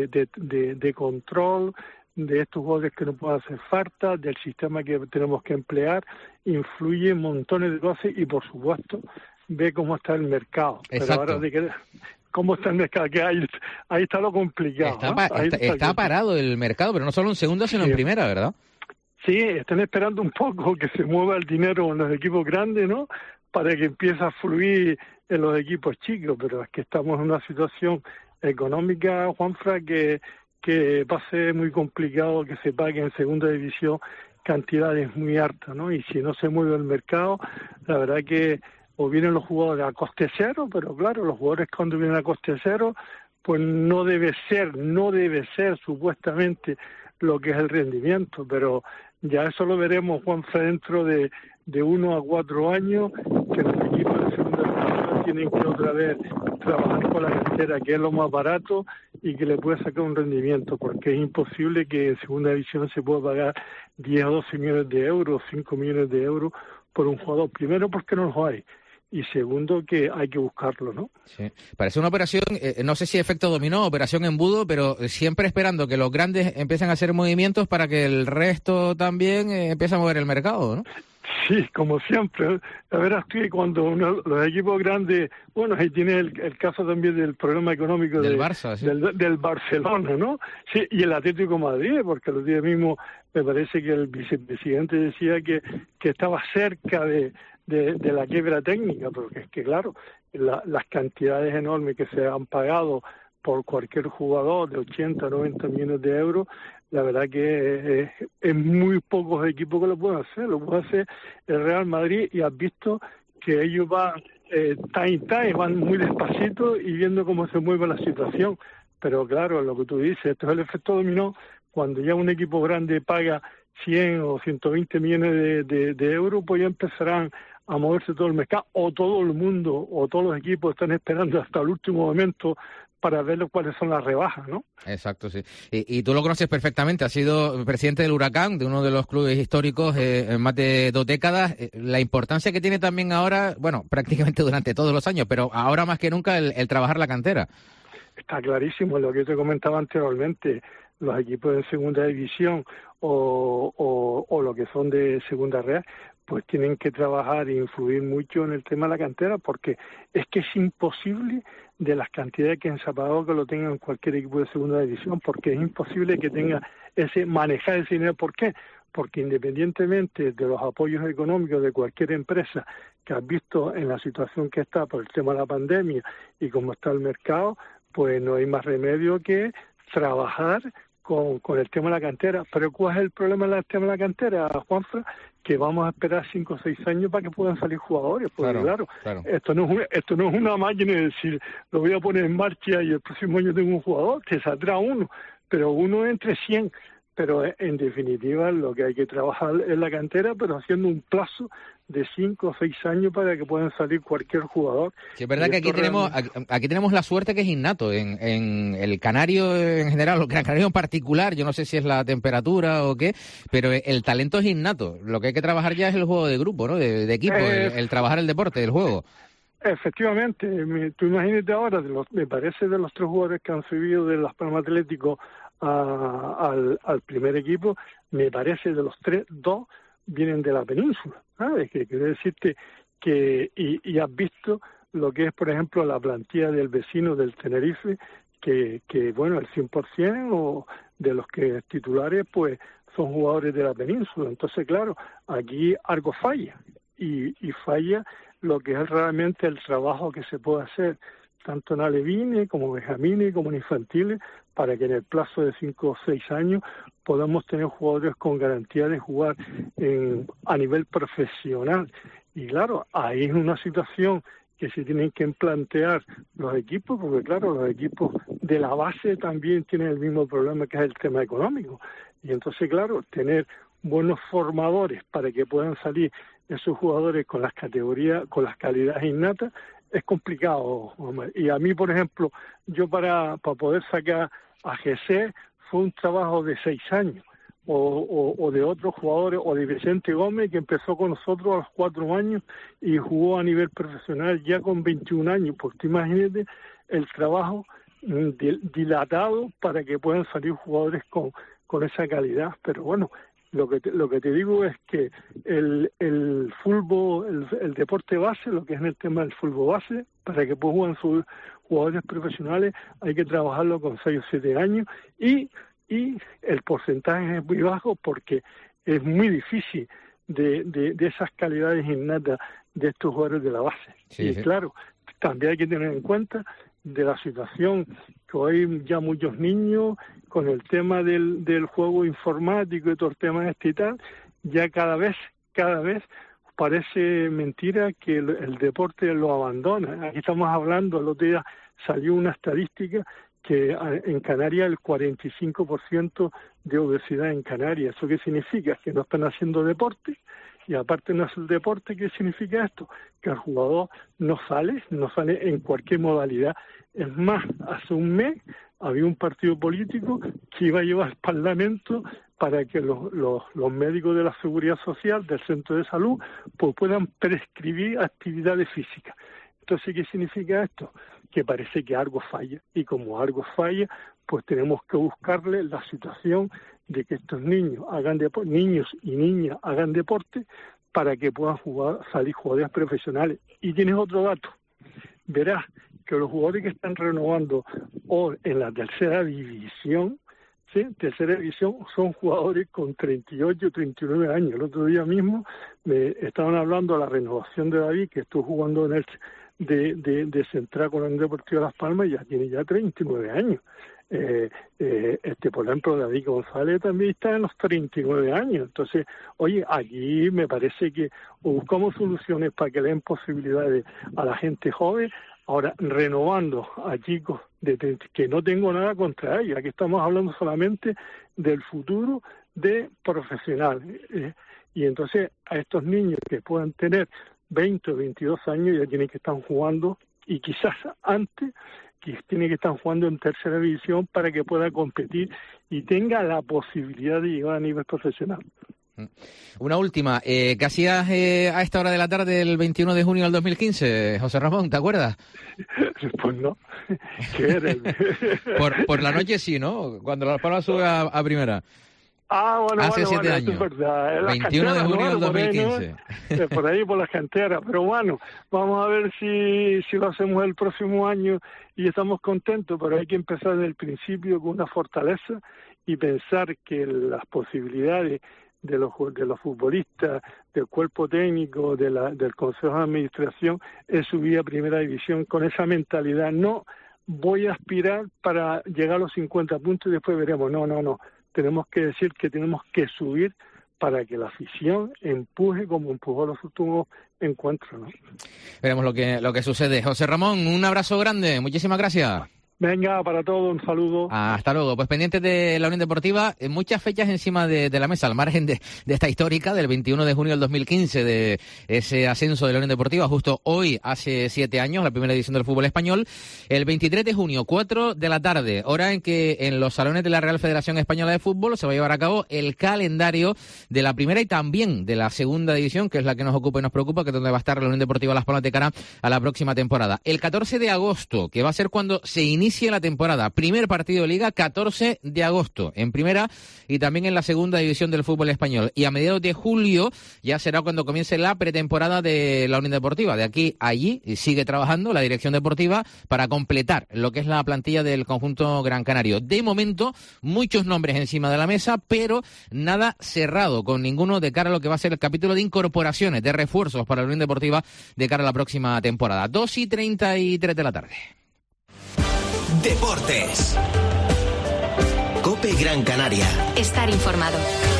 de control de estos jugadores que no pueden hacer falta, del sistema que tenemos que emplear. Influye en montones de cosas y, por supuesto, ve cómo está el mercado. Exacto. Pero ahora cómo está el mercado, que ahí está lo complicado. Está parado el mercado, pero no solo en segunda, sino en primera, ¿verdad? Sí, están esperando un poco que se mueva el dinero en los equipos grandes, ¿no? Para que empiece a fluir en los equipos chicos, pero es que estamos en una situación económica, Juanfra, que va a ser muy complicado que se pague en segunda división cantidades muy altas, ¿no? Y si no se mueve el mercado, la verdad que o vienen los jugadores a coste cero, pero claro, los jugadores cuando vienen a coste cero, pues no debe ser supuestamente lo que es el rendimiento, pero ya eso lo veremos, Juanfra, dentro de 1 a 4 años, que los equipos de segunda división tienen que otra vez trabajar con la cantera, que es lo más barato y que le puede sacar un rendimiento, porque es imposible que en segunda división se pueda pagar 10 o 12 millones de euros, 5 millones de euros por un jugador, primero porque no los hay, y segundo, que hay que buscarlo, ¿no? Sí. Parece una operación, no sé si efecto dominó, operación embudo, pero siempre esperando que los grandes empiecen a hacer movimientos para que el resto también empiece a mover el mercado, ¿no? Sí, como siempre. La verdad es que cuando los equipos grandes, bueno, ahí tiene el caso también del problema económico del Barça, sí. del Barcelona, ¿no? Sí, y el Atlético de Madrid, porque los días mismos me parece que el vicepresidente decía que estaba cerca de la quiebra técnica, porque es que, claro, las cantidades enormes que se han pagado por cualquier jugador de 80, 90 millones de euros, la verdad que es muy pocos equipos que lo pueden hacer. Lo puede hacer el Real Madrid, y has visto que ellos van van muy despacito y viendo cómo se mueve la situación. Pero claro, lo que tú dices, esto es el efecto dominó. Cuando ya un equipo grande paga 100 o 120 millones de euros, pues ya empezarán a moverse todo el mercado, o todo el mundo, o todos los equipos están esperando hasta el último momento para ver cuáles son las rebajas, ¿no? Exacto, sí. Y tú lo conoces perfectamente, has sido presidente del Huracán, de uno de los clubes históricos en más de 2 décadas. La importancia que tiene también ahora, bueno, prácticamente durante todos los años, pero ahora más que nunca el trabajar la cantera. Está clarísimo lo que te comentaba anteriormente. Los equipos de segunda división o lo que son de segunda real, pues tienen que trabajar e influir mucho en el tema de la cantera, porque es que es imposible, de las cantidades que se ha pagado, que lo tengan cualquier equipo de segunda división, porque es imposible que tenga manejar ese dinero. ¿Por qué? Porque independientemente de los apoyos económicos de cualquier empresa que has visto en la situación que está por el tema de la pandemia y cómo está el mercado, pues no hay más remedio que trabajar con el tema de la cantera. Pero ¿cuál es el problema del tema de la cantera, Juanfran? Que vamos a esperar 5 o 6 años para que puedan salir jugadores, porque claro. Esto no es una máquina de decir, lo voy a poner en marcha y el próximo año tengo un jugador, te saldrá uno, pero uno entre 100. Pero en definitiva lo que hay que trabajar es la cantera, pero haciendo un plazo de 5 o 6 años para que puedan salir cualquier jugador. Sí, es verdad que aquí tenemos la suerte que es innato. En el canario en general, o el canario en particular, yo no sé si es la temperatura o qué, pero el talento es innato. Lo que hay que trabajar ya es el juego de grupo, ¿no? De equipo, el trabajar el deporte, el juego. Efectivamente. Tú imagínate ahora, me parece de los 3 jugadores que han subido de Las Palmas Atlético al primer equipo, me parece de los 3, 2 vienen de la península, ¿sabes? Que quiere decirte que y has visto lo que es, por ejemplo, la plantilla del vecino del Tenerife, que bueno, el 100% o de los que titulares pues son jugadores de la península. Entonces, claro, aquí algo falla y falla lo que es realmente el trabajo que se puede hacer tanto en alevines como benjamines como en infantiles, para que en el plazo de 5 o 6 años podamos tener jugadores con garantía de jugar a nivel profesional. Y claro, ahí es una situación que se tienen que plantear los equipos, porque claro, los equipos de la base también tienen el mismo problema, que es el tema económico. Y entonces, claro, tener buenos formadores para que puedan salir esos jugadores con las categorías, con las calidades innatas, es complicado, Omar. Y a mí, por ejemplo, yo para poder sacar a GC fue un trabajo de 6 años, o de otros jugadores, o de Vicente Gómez, que empezó con nosotros a los 4 años y jugó a nivel profesional ya con 21 años. Pues tú imagínate el trabajo dilatado para que puedan salir jugadores con esa calidad. Pero bueno, lo que te digo es que el fútbol, el deporte base, lo que es en el tema del fútbol base, para que puedan jugar sus jugadores profesionales, hay que trabajarlo con 6 o 7 años y el porcentaje es muy bajo, porque es muy difícil de esas calidades innatas de estos jugadores de la base. Sí, y claro, también hay que tener en cuenta de la situación que hoy ya muchos niños, con el tema del juego informático y todo el tema y tal, ya cada vez parece mentira que el deporte lo abandona. Aquí estamos hablando, el otro día salió una estadística que en Canarias el 45% de obesidad en Canarias. ¿Eso qué significa? Que no están haciendo deporte. Y aparte no es el deporte. ¿Qué significa esto? Que el jugador no sale en cualquier modalidad. Es más, hace un mes había un partido político que iba a llevar al Parlamento para que los médicos de la Seguridad Social, del centro de salud, pues puedan prescribir actividades físicas. Entonces, ¿qué significa esto? Que parece que algo falla, y como algo falla, pues tenemos que buscarle la situación de que estos niños y niñas hagan deporte para que puedan salir jugadores profesionales. Y tienes otro dato, verás que los jugadores que están renovando en la tercera división, ¿sí? Tercera división, son jugadores con 38, 39 años. El otro día mismo me estaban hablando de la renovación de David, que estuvo jugando en el de central con el Deportivo Las Palmas, y ya tiene 39 años. Por ejemplo, David González también está en los 39 años. Entonces, oye, aquí me parece que buscamos soluciones para que le den posibilidades a la gente joven. Ahora, renovando a chicos que no tengo nada contra ellos, aquí estamos hablando solamente del futuro de profesionales. Y entonces, a estos niños que puedan tener 20 o 22 años ya tienen que estar jugando, y quizás antes, que tienen que estar jugando en tercera división para que pueda competir y tenga la posibilidad de llegar a nivel profesional. Una última, ¿qué hacías a esta hora de la tarde del 21 de junio del 2015, José Ramón? ¿Te acuerdas? Pues no. ¿Qué era? por la noche sí, ¿no? Cuando Las Palmas sube a primera. Bueno, hace 7 años. Es verdad. 21 de junio del 2015. Por ahí, por las canteras. Pero bueno, vamos a ver si lo hacemos el próximo año y estamos contentos, pero hay que empezar desde el principio con una fortaleza y pensar que las posibilidades de los futbolistas, del cuerpo técnico, del Consejo de Administración, es subir a Primera División con esa mentalidad. No voy a aspirar para llegar a los 50 puntos y después veremos. No. Tenemos que decir que tenemos que subir para que la afición empuje como empujó los últimos encuentros, ¿no? Veremos lo que sucede. José Ramón, un abrazo grande. Muchísimas gracias. Venga, para todos, un saludo. Hasta luego. Pues pendientes de la Unión Deportiva, muchas fechas encima de la mesa, al margen de esta histórica del 21 de junio del 2015, de ese ascenso de la Unión Deportiva, justo hoy, hace 7 años, la primera edición del fútbol español. El 23 de junio, 4 de la tarde, hora en que en los salones de la Real Federación Española de Fútbol se va a llevar a cabo el calendario de la primera y también de la segunda división, que es la que nos ocupa y nos preocupa, que es donde va a estar la Unión Deportiva Las Palmas de cara a la próxima temporada. El 14 de agosto, que va a ser cuando se inicie la temporada. Primer partido de Liga, 14 de agosto, en primera y también en la segunda división del fútbol español. Y a mediados de julio ya será cuando comience la pretemporada de la Unión Deportiva. De aquí a allí sigue trabajando la dirección deportiva para completar lo que es la plantilla del conjunto gran canario. De momento, muchos nombres encima de la mesa, pero nada cerrado con ninguno de cara a lo que va a ser el capítulo de incorporaciones, de refuerzos para la Unión Deportiva de cara a la próxima temporada. 2:33 de la tarde. Deportes. COPE Gran Canaria. Estar informado.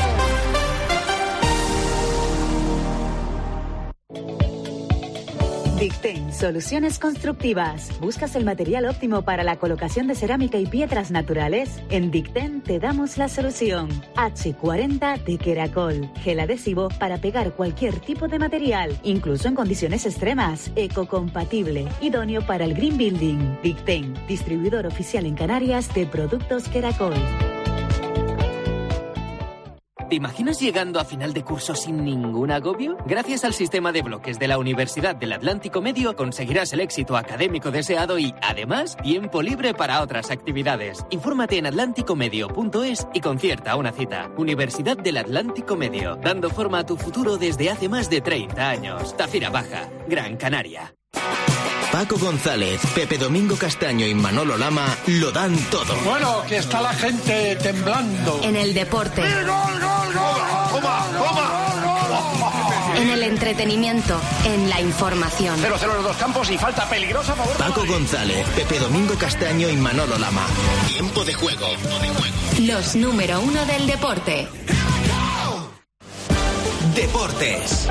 Dicten, soluciones constructivas. ¿Buscas el material óptimo para la colocación de cerámica y piedras naturales? En Dicten te damos la solución. H40 de Queracol, gel adhesivo para pegar cualquier tipo de material, incluso en condiciones extremas, ecocompatible, idóneo para el green building. Dicten, distribuidor oficial en Canarias de productos Queracol. ¿Te imaginas llegando a final de curso sin ningún agobio? Gracias al sistema de bloques de la Universidad del Atlántico Medio conseguirás el éxito académico deseado y, además, tiempo libre para otras actividades. Infórmate en atlánticomedio.es y concierta una cita. Universidad del Atlántico Medio, dando forma a tu futuro desde hace más de 30 años. Tafira Baja, Gran Canaria. Paco González, Pepe Domingo Castaño y Manolo Lama lo dan todo. Bueno, que está la gente temblando. En el deporte. ¡Gol! En el entretenimiento, en la información. 0-0 los dos campos y falta peligrosa a favor. Paco González, Pepe Domingo Castaño y Manolo Lama. Tiempo de juego. Los número 1 del deporte. Deportes.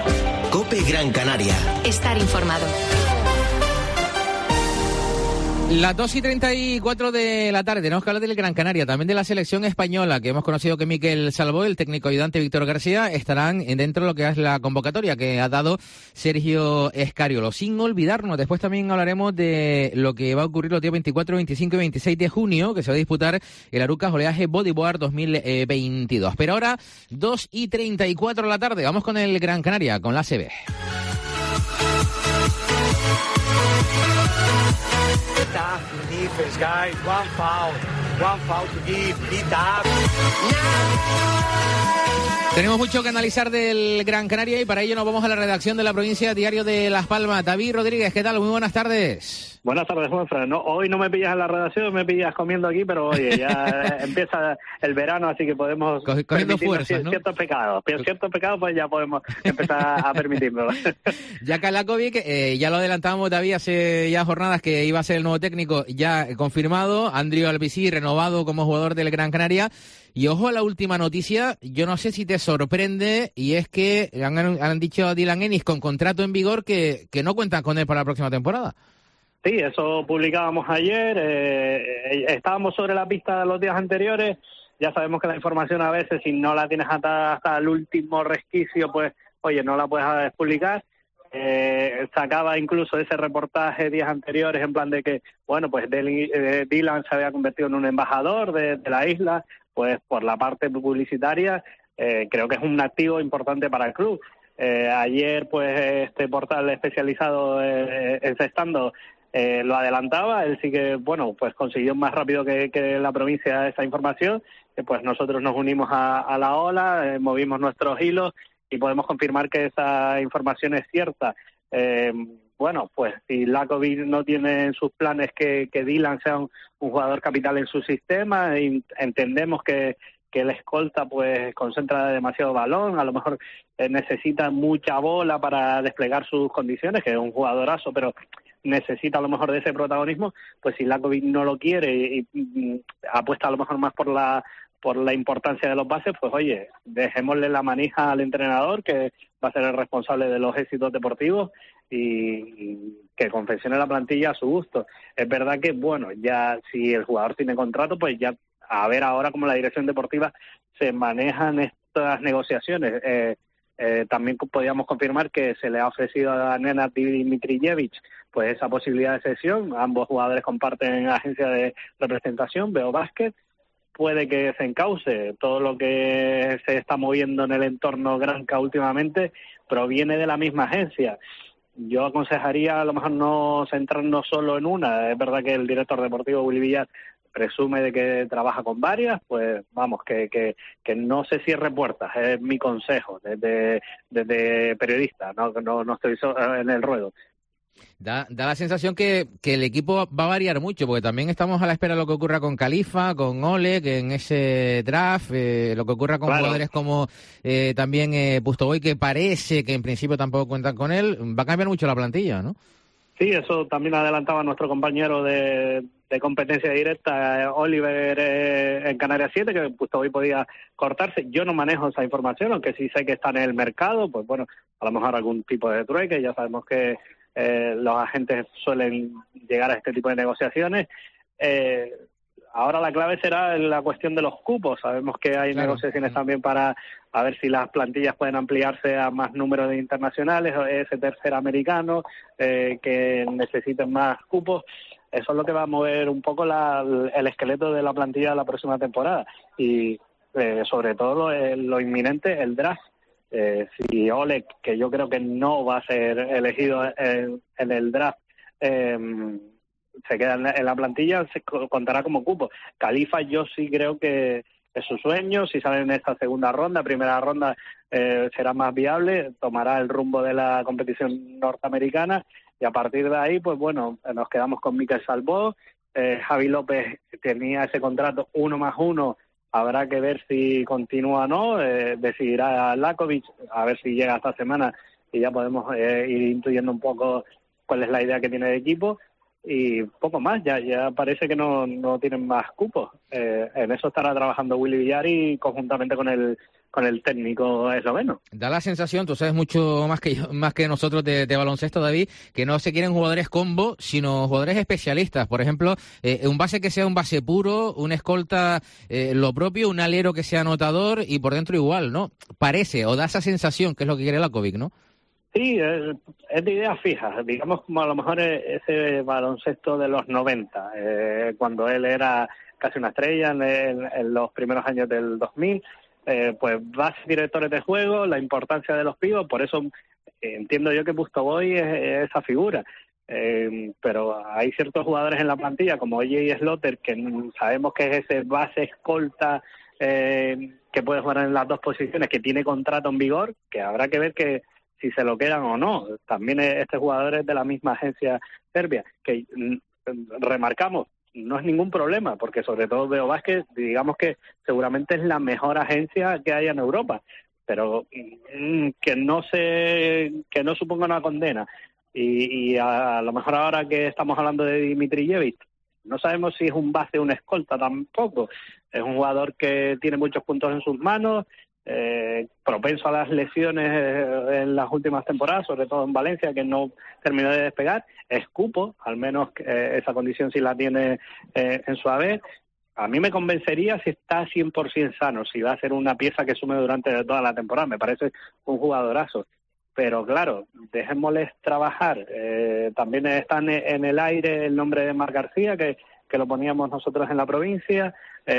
COPE Gran Canaria. Estar informado. Las 2:34 de la tarde, tenemos que hablar del Gran Canaria, también de la selección española, que hemos conocido que Miquel Salvó, el técnico ayudante Víctor García, estarán dentro de lo que es la convocatoria que ha dado Sergio Escariolo. Sin olvidarnos, después también hablaremos de lo que va a ocurrir los días 24, 25 y 26 de junio, que se va a disputar el Arucas Oleaje Bodyboard 2022. Pero ahora, 2:34 de la tarde, vamos con el Gran Canaria, con la ACB. Defense, guys. One foul to give. Beat up. Tenemos mucho que analizar del Gran Canaria y para ello nos vamos a la redacción de la provincia Diario de Las Palmas. David Rodríguez, ¿qué tal? Muy buenas tardes. Buenas tardes, Juanfran. No, hoy no me pillas en la redacción, me pillas comiendo aquí, pero oye, ya empieza el verano, así que podemos cogiendo fuerzas, ¿no? Ciertos pecados, pues ya podemos empezar a permitirlo. Ya Kalakovic, ya lo adelantábamos, David, hace ya jornadas que iba a ser el nuevo técnico, ya confirmado. Andrew Albicí, renovado como jugador del Gran Canaria. Y ojo a la última noticia, yo no sé si te sorprende, y es que han dicho a Dylan Ennis con contrato en vigor que no cuentan con él para la próxima temporada. Sí, eso publicábamos ayer, estábamos sobre la pista los días anteriores, ya sabemos que la información a veces si no la tienes hasta el último resquicio, pues oye, no la puedes publicar. Sacaba incluso ese reportaje días anteriores en plan de que, bueno, pues Dylan se había convertido en un embajador de la isla, pues por la parte publicitaria creo que es un activo importante para el club. Ayer pues este portal especializado en Sextando lo adelantaba, él sí que, bueno, pues consiguió más rápido que la provincia esa información, pues nosotros nos unimos a la ola, movimos nuestros hilos y podemos confirmar que esa información es cierta. Bueno, pues si Lakovic no tiene en sus planes que Dylan sea un jugador capital en su sistema, entendemos que el escolta pues concentra demasiado balón, a lo mejor necesita mucha bola para desplegar sus condiciones, que es un jugadorazo, pero necesita a lo mejor de ese protagonismo, pues si Lakovic no lo quiere y apuesta a lo mejor más por la importancia de los bases, pues oye, dejémosle la manija al entrenador, que va a ser el responsable de los éxitos deportivos y que confeccione la plantilla a su gusto. Es verdad que, bueno, ya si el jugador tiene contrato, pues ya a ver ahora cómo la dirección deportiva se manejan estas negociaciones. También podíamos confirmar que se le ha ofrecido a Nenad Dimitrijevic pues esa posibilidad de cesión. Ambos jugadores comparten agencia de representación, Veo Basket. Puede que se encauce. Todo lo que se está moviendo en el entorno Granca últimamente proviene de la misma agencia. Yo aconsejaría a lo mejor no centrarnos solo en una. Es verdad que el director deportivo Willy Villar presume de que trabaja con varias, pues vamos, que no se cierre puertas, es mi consejo desde periodista, no estoy en el ruedo. Da la sensación que el equipo va a variar mucho, porque también estamos a la espera de lo que ocurra con Khalifa, con Oleg, en ese draft, lo que ocurra con jugadores como también Pustoboy, que parece que en principio tampoco cuentan con él. Va a cambiar mucho la plantilla, ¿no? Sí, eso también adelantaba nuestro compañero de competencia directa, Oliver, en Canarias 7, que Pustoboy podía cortarse. Yo no manejo esa información, aunque sí sé que está en el mercado, pues bueno, a lo mejor algún tipo de trueque, ya sabemos que los agentes suelen llegar a este tipo de negociaciones. Ahora la clave será la cuestión de los cupos. Sabemos que hay negociaciones también para a ver si las plantillas pueden ampliarse a más número de internacionales, ese tercer americano, que necesiten más cupos. Eso es lo que va a mover un poco el esqueleto de la plantilla de la próxima temporada. Y sobre todo lo inminente, el draft. Si Oleg, que yo creo que no va a ser elegido en el draft, se queda en la plantilla, se contará como cupo. Khalifa yo sí creo que es su sueño, si sale en esta segunda ronda, primera ronda será más viable, tomará el rumbo de la competición norteamericana y a partir de ahí, pues bueno, nos quedamos con Miquel Salvó. Javi López tenía ese contrato 1+1, habrá que ver si continúa o no, decidirá Lakovic, a ver si llega esta semana y ya podemos ir intuyendo un poco cuál es la idea que tiene de equipo. Y poco más, ya parece que no tienen más cupos. En eso estará trabajando Willy Villar y conjuntamente con el con el técnico esloveno. Da la sensación, tú sabes mucho más que nosotros de baloncesto, David, que no se quieren jugadores combo, sino jugadores especialistas. Por ejemplo, un base que sea un base puro, un escolta lo propio, un alero que sea anotador y por dentro igual, ¿no? Parece, o da esa sensación, que es lo que quiere Lakovic, ¿no? Sí, es de ideas fijas, digamos como a lo mejor ese baloncesto de los 90, cuando él era casi una estrella en los primeros años del 2000, pues bases, directores de juego, la importancia de los pibos, por eso entiendo yo que Busto Boy es esa figura. Pero hay ciertos jugadores en la plantilla como Jay Slaughter que sabemos que es ese base escolta que puede jugar en las dos posiciones, que tiene contrato en vigor, que habrá que ver que si se lo quedan o no. También este jugador es de la misma agencia serbia, que remarcamos, no es ningún problema, porque sobre todo Veo Vázquez, digamos que seguramente es la mejor agencia que hay en Europa, pero que no suponga una condena. Y a lo mejor ahora que estamos hablando de Dimitrijevic, no sabemos si es un base o un escolta tampoco. Es un jugador que tiene muchos puntos en sus manos, propenso a las lesiones en las últimas temporadas, sobre todo en Valencia, que no terminó de despegar. Es cupo, al menos esa condición sí la tiene en su haber. A mí me convencería si está 100% sano, si va a ser una pieza que sume durante toda la temporada. Me parece un jugadorazo. Pero claro, dejémosles trabajar. También está en el aire el nombre de Marc García, que lo poníamos nosotros en la provincia.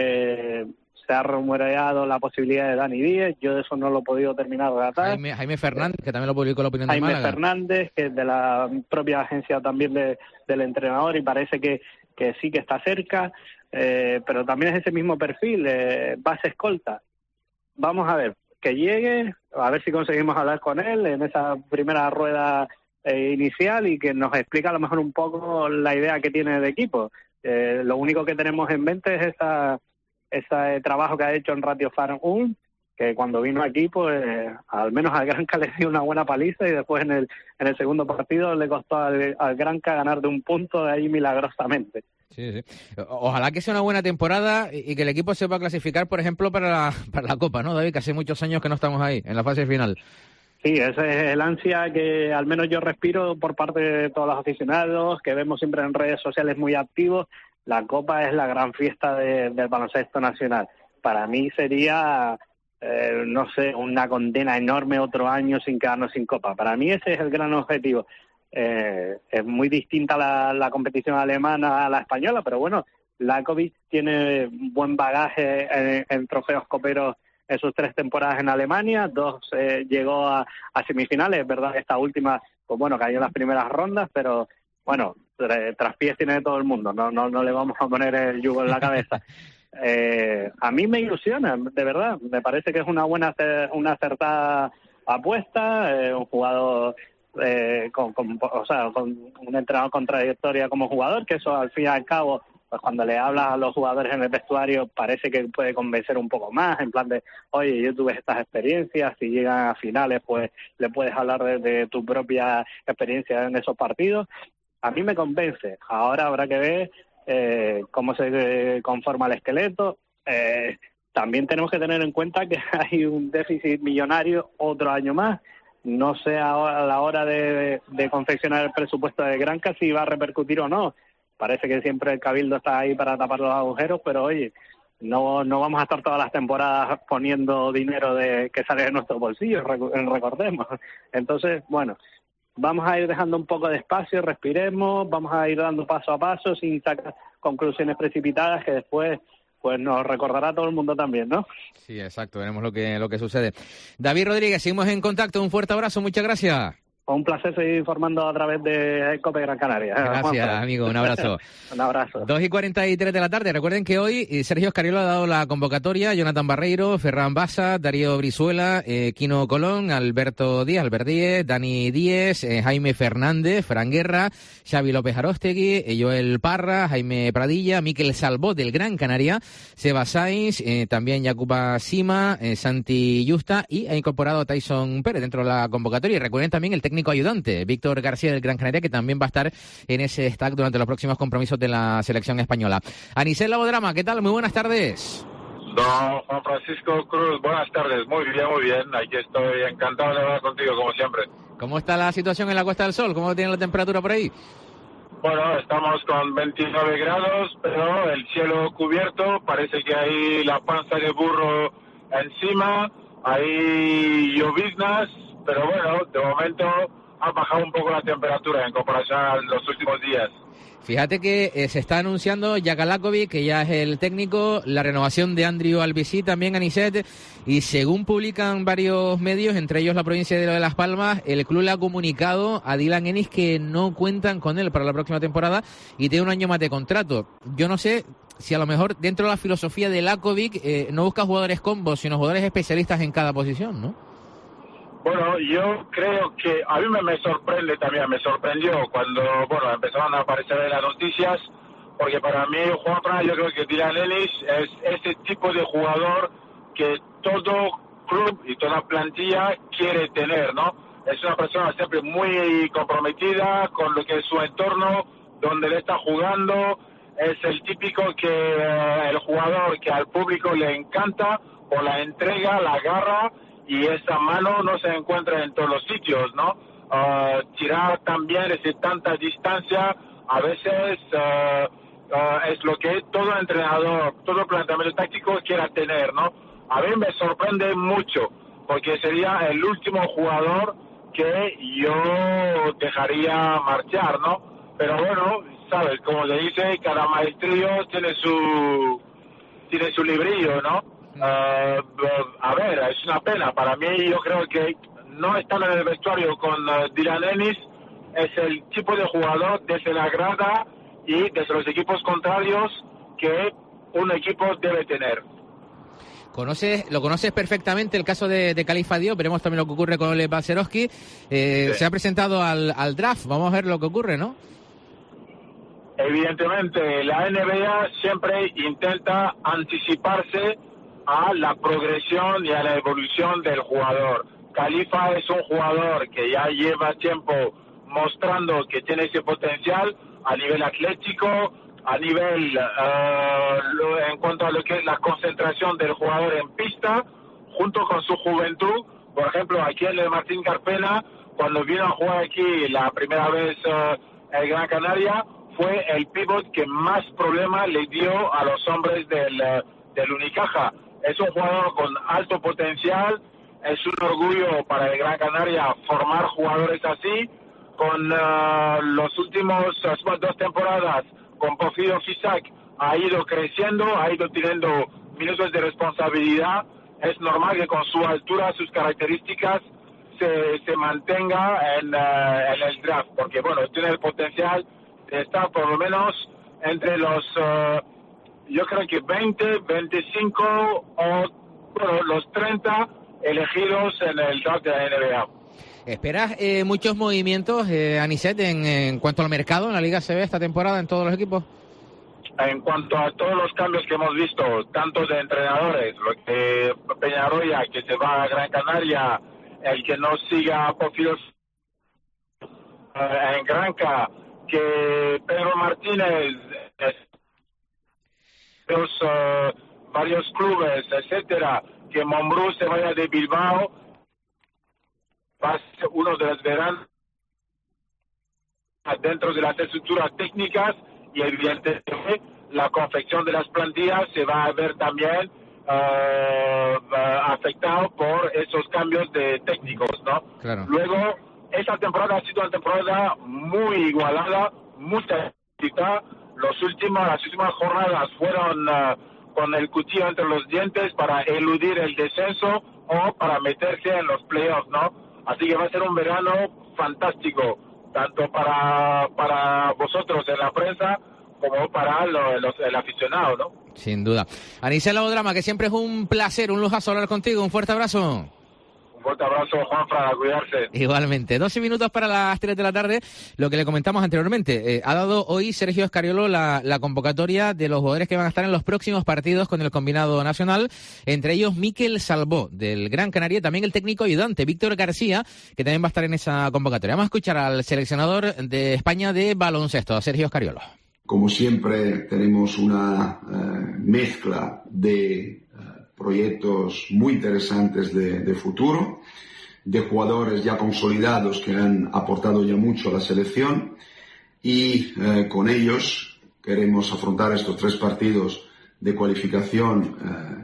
Se ha rumoreado la posibilidad de Dani Díez, yo de eso no lo he podido terminar de datar. Jaime Fernández, que también lo publicó La Opinión de Málaga. Jaime Fernández, que es de la propia agencia también del entrenador, y parece que sí que está cerca, pero también es ese mismo perfil, base escolta. Vamos a ver, que llegue, a ver si conseguimos hablar con él en esa primera rueda inicial y que nos explique a lo mejor un poco la idea que tiene de equipo. Lo único que tenemos en mente es ese trabajo que ha hecho en Ratio Farm 1, que cuando vino aquí, pues al menos al Granca le dio una buena paliza, y después en el segundo partido le costó al Granca ganar de un punto de ahí milagrosamente. Sí. Ojalá que sea una buena temporada y que el equipo sepa clasificar, por ejemplo, para la Copa, ¿no, David? Que hace muchos años que no estamos ahí, en la fase final. Sí, ese es el ansia que al menos yo respiro por parte de todos los aficionados, que vemos siempre en redes sociales muy activos. La Copa es la gran fiesta del baloncesto nacional. Para mí sería, no sé, una condena enorme otro año sin quedarnos sin Copa. Para mí ese es el gran objetivo. Es muy distinta la competición alemana a la española, pero bueno, Lakovic tiene buen bagaje en trofeos coperos en sus 3 temporadas en Alemania, 2 llegó a semifinales. Es verdad que esta última, pues bueno, cayó en las primeras rondas, pero bueno, traspiés tiene de todo el mundo, no le vamos a poner el yugo en la cabeza. A mí me ilusiona, de verdad, me parece que es una acertada apuesta, un jugador con un entrenador con trayectoria como jugador, que eso al fin y al cabo, pues cuando le hablas a los jugadores en el vestuario parece que puede convencer un poco más, en plan de, oye, yo tuve estas experiencias, si llegan a finales pues le puedes hablar de tu propia experiencia en esos partidos. A mí me convence. Ahora habrá que ver cómo se conforma el esqueleto. También tenemos que tener en cuenta que hay un déficit millonario otro año más. No sé a la hora de confeccionar el presupuesto de Granca si va a repercutir o no. Parece que siempre el Cabildo está ahí para tapar los agujeros, pero oye, no vamos a estar todas las temporadas poniendo dinero que sale de nuestros bolsillos, recordemos. Entonces, bueno, vamos a ir dejando un poco de espacio, respiremos, vamos a ir dando paso a paso sin sacar conclusiones precipitadas que después pues nos recordará todo el mundo también, ¿no? Sí, exacto, veremos lo que sucede. David Rodríguez, seguimos en contacto, un fuerte abrazo, muchas gracias. Un placer seguir informando a través de Cope Gran Canaria. Gracias, amigo, un abrazo. Un abrazo. 2:43 de la tarde. Recuerden que hoy Sergio Escariolo ha dado la convocatoria. Jonathan Barreiro, Ferran Bassa, Darío Brizuela, Quino Colón, Albert Díez, Dani Díez, Jaime Fernández, Fran Guerra, Xavi López Aróstegui, Joel Parra, Jaime Pradilla, Miquel Salbó del Gran Canaria, Seba Sainz, también Jacuba Sima, Santi Justa, y ha incorporado a Tyson Pérez dentro de la convocatoria. Y recuerden también el técnico ayudante, Víctor García del Gran Canaria, que también va a estar en ese stack durante los próximos compromisos de la selección española. Anicel Labodrama, ¿qué tal? Muy buenas tardes. Don Juan Francisco Cruz, buenas tardes. Muy bien. Aquí estoy encantado de hablar contigo, como siempre. ¿Cómo está la situación en la Costa del Sol? ¿Cómo tiene la temperatura por ahí? Bueno, estamos con 29 grados, pero el cielo cubierto, parece que hay la panza de burro encima, hay lloviznas, pero bueno, de momento ha bajado un poco la temperatura en comparación a los últimos días. Fíjate que se está anunciando Jakalakovic, que ya es el técnico, la renovación de Andrew Albisí, también Anicet, y según publican varios medios, entre ellos la provincia de Las Palmas, el club le ha comunicado a Dylan Ennis que no cuentan con él para la próxima temporada y tiene un año más de contrato. Yo no sé si a lo mejor dentro de la filosofía de Lakovic no busca jugadores combos, sino jugadores especialistas en cada posición, ¿no? Bueno, yo creo que a mí me sorprende también, me sorprendió cuando, empezaron a aparecer en las noticias, porque para mí, Juanfran, yo creo que Dylan Ennis es ese tipo de jugador que todo club y toda plantilla quiere tener, ¿no? Es una persona siempre muy comprometida con lo que es su entorno, donde le está jugando, es el típico el jugador que al público le encanta por la entrega, la garra, y esa mano no se encuentra en todos los sitios, ¿no? Tirar también desde tanta distancia, a veces es lo que todo entrenador, todo planteamiento táctico quiera tener, ¿no? A mí me sorprende mucho, porque sería el último jugador que yo dejaría marchar, ¿no? Pero bueno, sabes, como se dice, cada maestrillo tiene su librillo, ¿no? A ver, es una pena. Para mí, yo creo que no estar en el vestuario con Dylan Ennis es el tipo de jugador desde la grada y desde los equipos contrarios que un equipo debe tener. Lo conoces perfectamente el caso de Khalifa Diop. Veremos también lo que ocurre con Oleg Bacerovsky. Sí. Se ha presentado al draft. Vamos a ver lo que ocurre, ¿no? Evidentemente, la NBA siempre intenta anticiparse a la progresión y a la evolución del jugador. Khalifa es un jugador que ya lleva tiempo mostrando que tiene ese potencial a nivel atlético, a nivel en cuanto a lo que es la concentración del jugador en pista, junto con su juventud. Por ejemplo, aquí en el Martín Carpena, cuando vino a jugar aquí la primera vez en Gran Canaria, fue el pívot que más problemas le dio a los hombres del Unicaja. Es un jugador con alto potencial, es un orgullo para el Gran Canaria formar jugadores así. Con las últimas 2 temporadas, con Porfirio Fisac, ha ido creciendo, ha ido teniendo minutos de responsabilidad. Es normal que con su altura, sus características, se mantenga en el draft, porque bueno, tiene el potencial de estar por lo menos entre los... yo creo que 20, 25 o los 30 elegidos en el draft de la NBA. ¿Esperas muchos movimientos, Anicet, en cuanto al mercado en la Liga CB esta temporada en todos los equipos? En cuanto a todos los cambios que hemos visto, tanto de entrenadores, lo que Peñarroya, que se va a Gran Canaria, el que no siga a Porfirio en Granca, que Pedro Martínez... varios clubes, etcétera, que Mombrú se vaya de Bilbao, va a ser uno de los veranos dentro de las estructuras técnicas, y evidentemente la confección de las plantillas se va a ver también afectado por esos cambios de técnicos, ¿no? Claro. Luego, esta temporada ha sido una temporada muy igualada, mucha actividad. Las últimas jornadas fueron con el cuchillo entre los dientes para eludir el descenso o para meterse en los playoffs, ¿no? Así que va a ser un verano fantástico, tanto para vosotros en la prensa como para el aficionado, ¿no? Sin duda. Anicet Laodrama, que siempre es un placer, un lujazo hablar contigo. Un fuerte abrazo. Un fuerte abrazo, Juanfran, a cuidarse. Igualmente. 12 minutos para las 3 de la tarde. Lo que le comentamos anteriormente. Ha dado hoy Sergio Escariolo la convocatoria de los jugadores que van a estar en los próximos partidos con el combinado nacional. Entre ellos, Mikel Salvó, del Gran Canaria. También el técnico ayudante, Víctor García, que también va a estar en esa convocatoria. Vamos a escuchar al seleccionador de España de baloncesto, Sergio Escariolo. Como siempre, tenemos una mezcla de proyectos muy interesantes de futuro, de jugadores ya consolidados que han aportado ya mucho a la selección y con ellos queremos afrontar estos 3 partidos de cualificación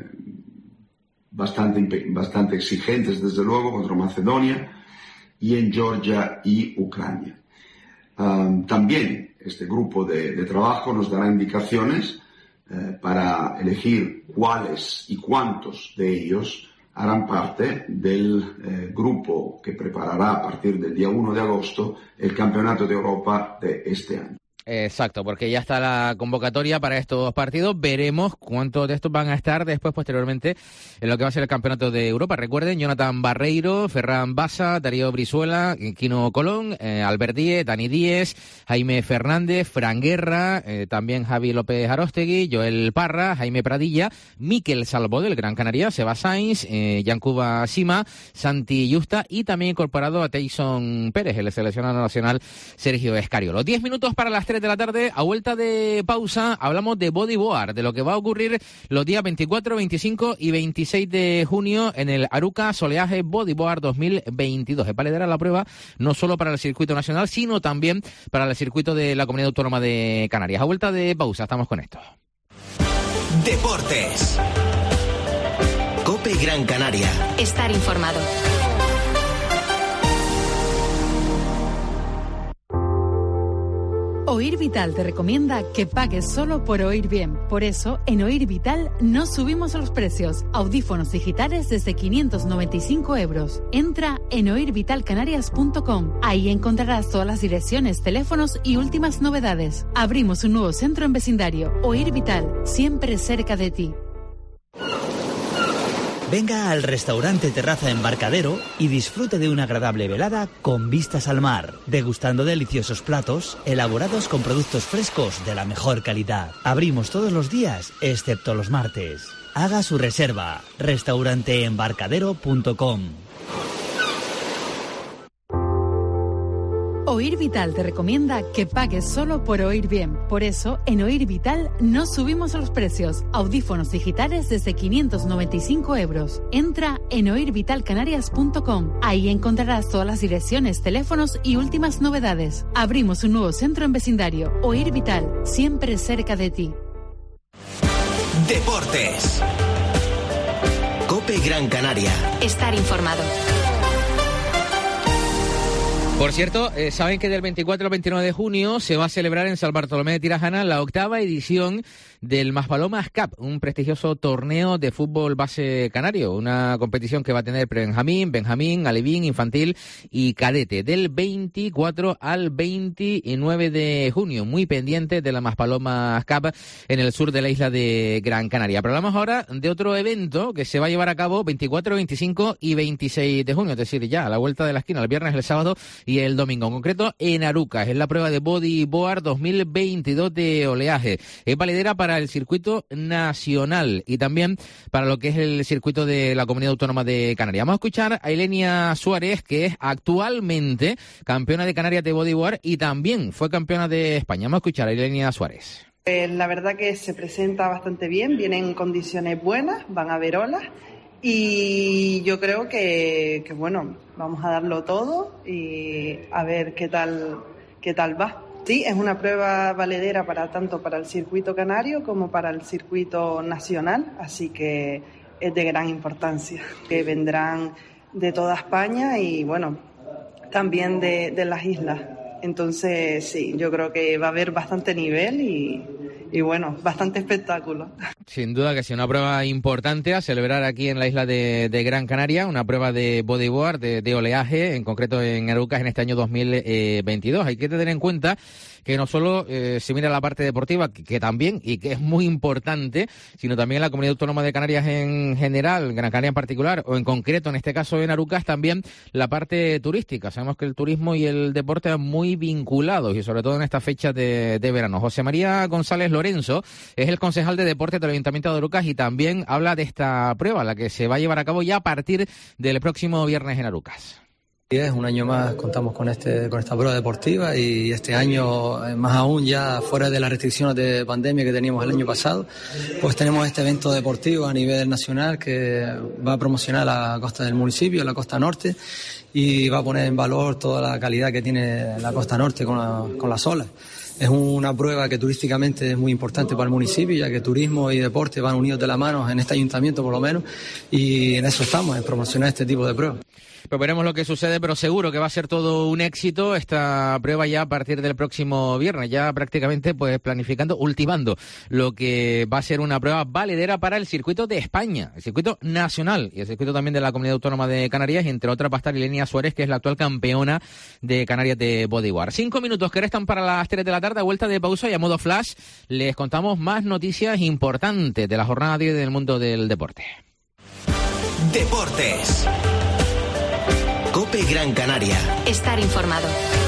bastante exigentes, desde luego, contra Macedonia y en Georgia y Ucrania. También este grupo de trabajo nos dará indicaciones para elegir cuáles y cuántos de ellos harán parte del grupo que preparará a partir del día 1 de agosto el Campeonato de Europa de este año. Exacto, porque ya está la convocatoria para estos partidos. Veremos cuántos de estos van a estar después, posteriormente, en lo que va a ser el Campeonato de Europa. Recuerden, Jonathan Barreiro, Ferran Bassa, Darío Brizuela, Quino Colón, Albert Díez, Dani Díez, Jaime Fernández, Fran Guerra, también Javi López Aróstegui, Joel Parra, Jaime Pradilla, Mikel Salvo del Gran Canaria, Seba Sainz, Yancuba Sima, Santi Justa y también incorporado a Tyson Pérez, el seleccionado nacional Sergio Escario. Los 10 minutos para las 3 de la tarde, a vuelta de pausa, hablamos de bodyboard, de lo que va a ocurrir los días 24, 25 y 26 de junio en el Arucas Oleaje Bodyboard 2022. Es valedera la prueba no solo para el circuito nacional, sino también para el circuito de la Comunidad Autónoma de Canarias. A vuelta de pausa, estamos con esto. Deportes. COPE Gran Canaria. Estar informado. Oír Vital te recomienda que pagues solo por oír bien. Por eso, en Oír Vital no subimos los precios. Audífonos digitales desde 595 €. Entra en oirvitalcanarias.com. Ahí encontrarás todas las direcciones, teléfonos y últimas novedades. Abrimos un nuevo centro en vecindario. Oír Vital, siempre cerca de ti. Venga al restaurante Terraza Embarcadero y disfrute de una agradable velada con vistas al mar, degustando deliciosos platos elaborados con productos frescos de la mejor calidad. Abrimos todos los días, excepto los martes. Haga su reserva, restauranteembarcadero.com. Oír Vital te recomienda que pagues solo por oír bien. Por eso, en Oír Vital no subimos los precios. Audífonos digitales desde 595 €. Entra en oirvitalcanarias.com. Ahí encontrarás todas las direcciones, teléfonos y últimas novedades. Abrimos un nuevo centro en vecindario. Oír Vital, siempre cerca de ti. Deportes. COPE Gran Canaria. Estar informado. Por cierto, saben que del 24 al 29 de junio se va a celebrar en San Bartolomé de Tirajana la 8ª edición del Maspalomas Cup, un prestigioso torneo de fútbol base canario, una competición que va a tener Benjamín, alevín, infantil y cadete, del 24 al 29 de junio, muy pendiente de la Maspalomas Cup en el sur de la isla de Gran Canaria. Pero hablamos ahora de otro evento que se va a llevar a cabo 24, 25 y 26 de junio, es decir, ya a la vuelta de la esquina, el viernes, el sábado y el domingo, en concreto en Arucas. Es la prueba de bodyboard 2022 de oleaje. Es valedera para el circuito nacional y también para lo que es el circuito de la Comunidad Autónoma de Canarias. Vamos a escuchar a Ilenia Suárez, que es actualmente campeona de Canarias de bodyboard y también fue campeona de España. Vamos a escuchar a Ilenia Suárez. La verdad que se presenta bastante bien, vienen en condiciones buenas, van a haber olas. Y yo creo que bueno, vamos a darlo todo y a ver qué tal va. Sí, es una prueba valedera tanto para el circuito canario como para el circuito nacional, así que es de gran importancia. Que vendrán de toda España y bueno, también de las islas. Entonces sí, yo creo que va a haber bastante nivel y bueno, bastante espectáculo. Sin duda que sí, una prueba importante a celebrar aquí en la isla de Gran Canaria, una prueba de bodyboard, de oleaje, en concreto en Arucas en este año 2022. Hay que tener en cuenta que no solo se mira la parte deportiva, que también, y que es muy importante, sino también la Comunidad Autónoma de Canarias en general, Gran Canaria en particular, o en concreto, en este caso en Arucas, también la parte turística. Sabemos que el turismo y el deporte van muy vinculados, y sobre todo en esta fecha de verano. José María González Lorenzo es el concejal de deporte del Ayuntamiento de Arucas y también habla de esta prueba, la que se va a llevar a cabo ya a partir del próximo viernes en Arucas. Un año más contamos con esta prueba deportiva y este año, más aún ya fuera de las restricciones de pandemia que teníamos el año pasado, pues tenemos este evento deportivo a nivel nacional que va a promocionar la costa del municipio, la costa norte, y va a poner en valor toda la calidad que tiene la costa norte con las olas. Es una prueba que turísticamente es muy importante para el municipio, ya que turismo y deporte van unidos de la mano en este ayuntamiento por lo menos, y en eso estamos, en promocionar este tipo de pruebas. Pues veremos lo que sucede, pero seguro que va a ser todo un éxito esta prueba ya a partir del próximo viernes, ya prácticamente pues planificando, ultimando lo que va a ser una prueba valedera para el circuito de España, el circuito nacional y el circuito también de la Comunidad Autónoma de Canarias, y entre otras va a estar Ilenia Suárez, que es la actual campeona de Canarias de bodyboard. 5 minutos que restan para las 3 de la tarde, a vuelta de pausa y a modo flash les contamos más noticias importantes de la jornada 10 del mundo del deporte. Deportes. COPE Gran Canaria. Estar informado.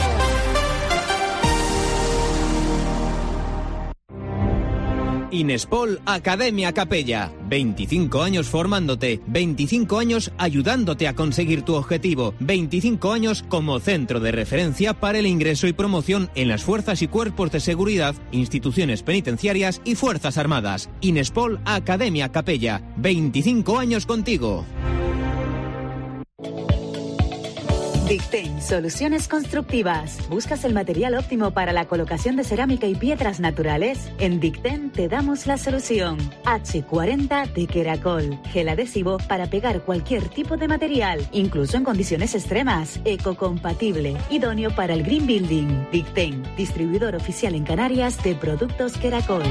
Inespol Academia Capella. 25 años formándote, 25 años ayudándote a conseguir tu objetivo, 25 años como centro de referencia para el ingreso y promoción en las fuerzas y cuerpos de seguridad, instituciones penitenciarias y fuerzas armadas. Inespol Academia Capella. 25 años contigo. Dicten, soluciones constructivas. ¿Buscas el material óptimo para la colocación de cerámica y piedras naturales? En Dicten te damos la solución. H40 de Queracol, gel adhesivo para pegar cualquier tipo de material, incluso en condiciones extremas, ecocompatible, idóneo para el green building. Dicten, distribuidor oficial en Canarias de productos Queracol.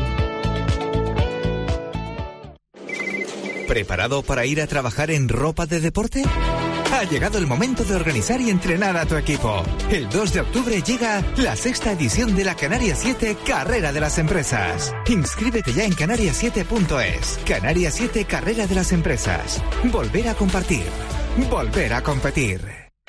¿Preparado para ir a trabajar en ropa de deporte? Ha llegado el momento de organizar y entrenar a tu equipo. El 2 de octubre llega la 6ª edición de la Canarias 7 Carrera de las Empresas. Inscríbete ya en canarias7.es. Canarias 7 Carrera de las Empresas. Volver a compartir. Volver a competir.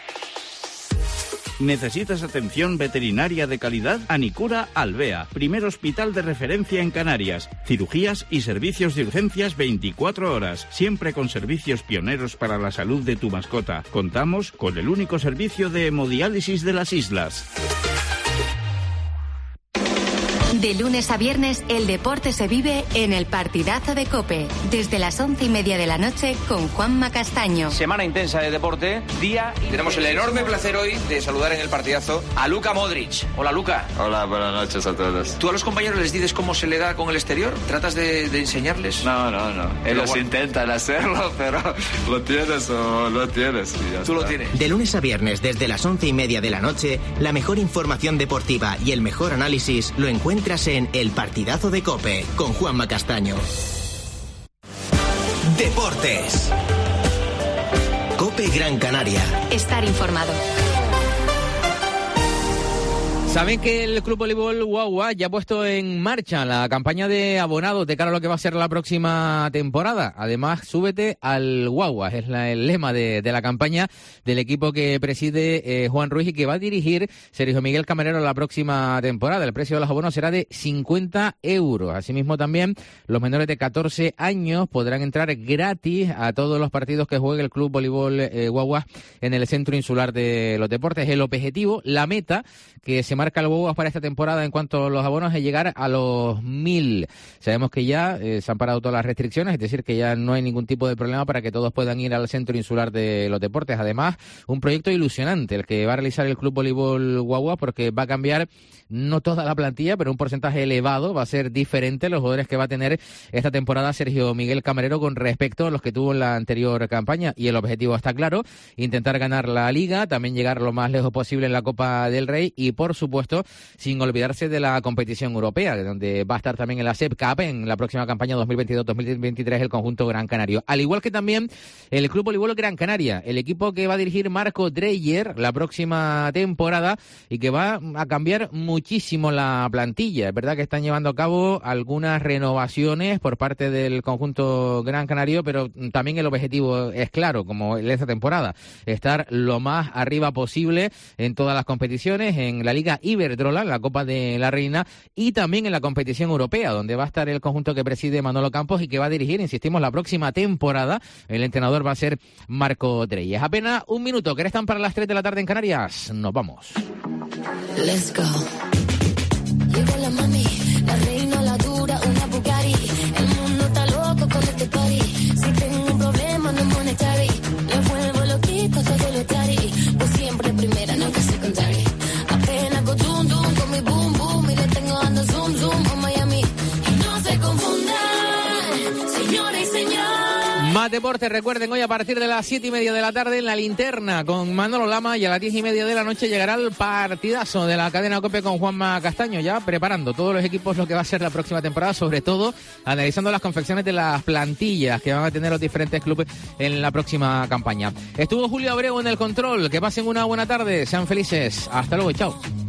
¿Necesitas atención veterinaria de calidad? Anicura Alvea, primer hospital de referencia en Canarias. Cirugías y servicios de urgencias 24 horas, siempre con servicios pioneros para la salud de tu mascota. Contamos con el único servicio de hemodiálisis de las islas. De lunes a viernes, el deporte se vive en el partidazo de COPE, desde las 11:30 de la noche con Juanma Castaño. Semana intensa de deporte, día... Y tenemos el enorme placer hoy de saludar en el partidazo a Luka Modric. Hola, Luka. Hola, buenas noches a todos. ¿Tú a los compañeros les dices cómo se le da con el exterior? ¿Tratas de enseñarles? No. Ellos intentan hacerlo, pero lo tienes o no tienes. Tú lo tienes. De lunes a viernes, desde las 11:30 de la noche, la mejor información deportiva y el mejor análisis lo encuentras en El Partidazo de COPE con Juanma Castaño. Deportes. COPE Gran Canaria. Estar informado. Saben que el Club Voleibol Guagua ya ha puesto en marcha la campaña de abonados de cara a lo que va a ser la próxima temporada. Además, súbete al Guagua, es el lema de la campaña del equipo que preside Juan Ruiz y que va a dirigir Sergio Miguel Camarero la próxima temporada. El precio de los abonos será de 50 euros. Asimismo, también los menores de 14 años podrán entrar gratis a todos los partidos que juegue el Club Voleibol Guagua en el Centro Insular de los Deportes. El objetivo, la meta que se marca el Guaguas para esta temporada en cuanto a los abonos es llegar a los 1.000. Sabemos que ya se han parado todas las restricciones, es decir, que ya no hay ningún tipo de problema para que todos puedan ir al Centro Insular de los Deportes. Además, un proyecto ilusionante el que va a realizar el Club Voleibol Guaguas, porque va a cambiar no toda la plantilla, pero un porcentaje elevado. Va a ser diferente los jugadores que va a tener esta temporada Sergio Miguel Camarero con respecto a los que tuvo en la anterior campaña. Y el objetivo está claro, intentar ganar la Liga, también llegar lo más lejos posible en la Copa del Rey y, por supuesto, sin olvidarse de la competición europea, donde va a estar también en la SEP Cup en la próxima campaña 2022-2023 el conjunto Gran Canario. Al igual que también el Club Voleibol Gran Canaria, el equipo que va a dirigir Marco Dreyer la próxima temporada y que va a cambiar muchísimo la plantilla. Es verdad que están llevando a cabo algunas renovaciones por parte del conjunto Gran Canario, pero también el objetivo es claro, como en esta temporada, estar lo más arriba posible en todas las competiciones, en la Liga Iberdrola, la Copa de la Reina, y también en la competición europea, donde va a estar el conjunto que preside Manolo Campos y que va a dirigir, insistimos, la próxima temporada. El entrenador va a ser Marco Treyes. Apenas un minuto, que restan para las 3 de la tarde en Canarias. Nos vamos. Let's go. Llegó la mami, la reina, la dura, una Bugatti. El mundo está loco con este party. Si tengo un problema no monetary, me vuelvo loquito todo lo tari. Pues siempre primera, nunca secondary. Apenas con zoom zoom, con mi boom boom, y le tengo dando zoom zoom a Miami. Y no se confundan, señores y señores. Más deporte, recuerden, hoy a partir de las 7:30 de la tarde en La Linterna con Manolo Lama, y a las 10:30 de la noche llegará el partidazo de la cadena COPE con Juanma Castaño, ya preparando todos los equipos lo que va a ser la próxima temporada, sobre todo analizando las confecciones de las plantillas que van a tener los diferentes clubes en la próxima campaña. Estuvo Julio Abreu en el control, que pasen una buena tarde, sean felices, hasta luego, chao.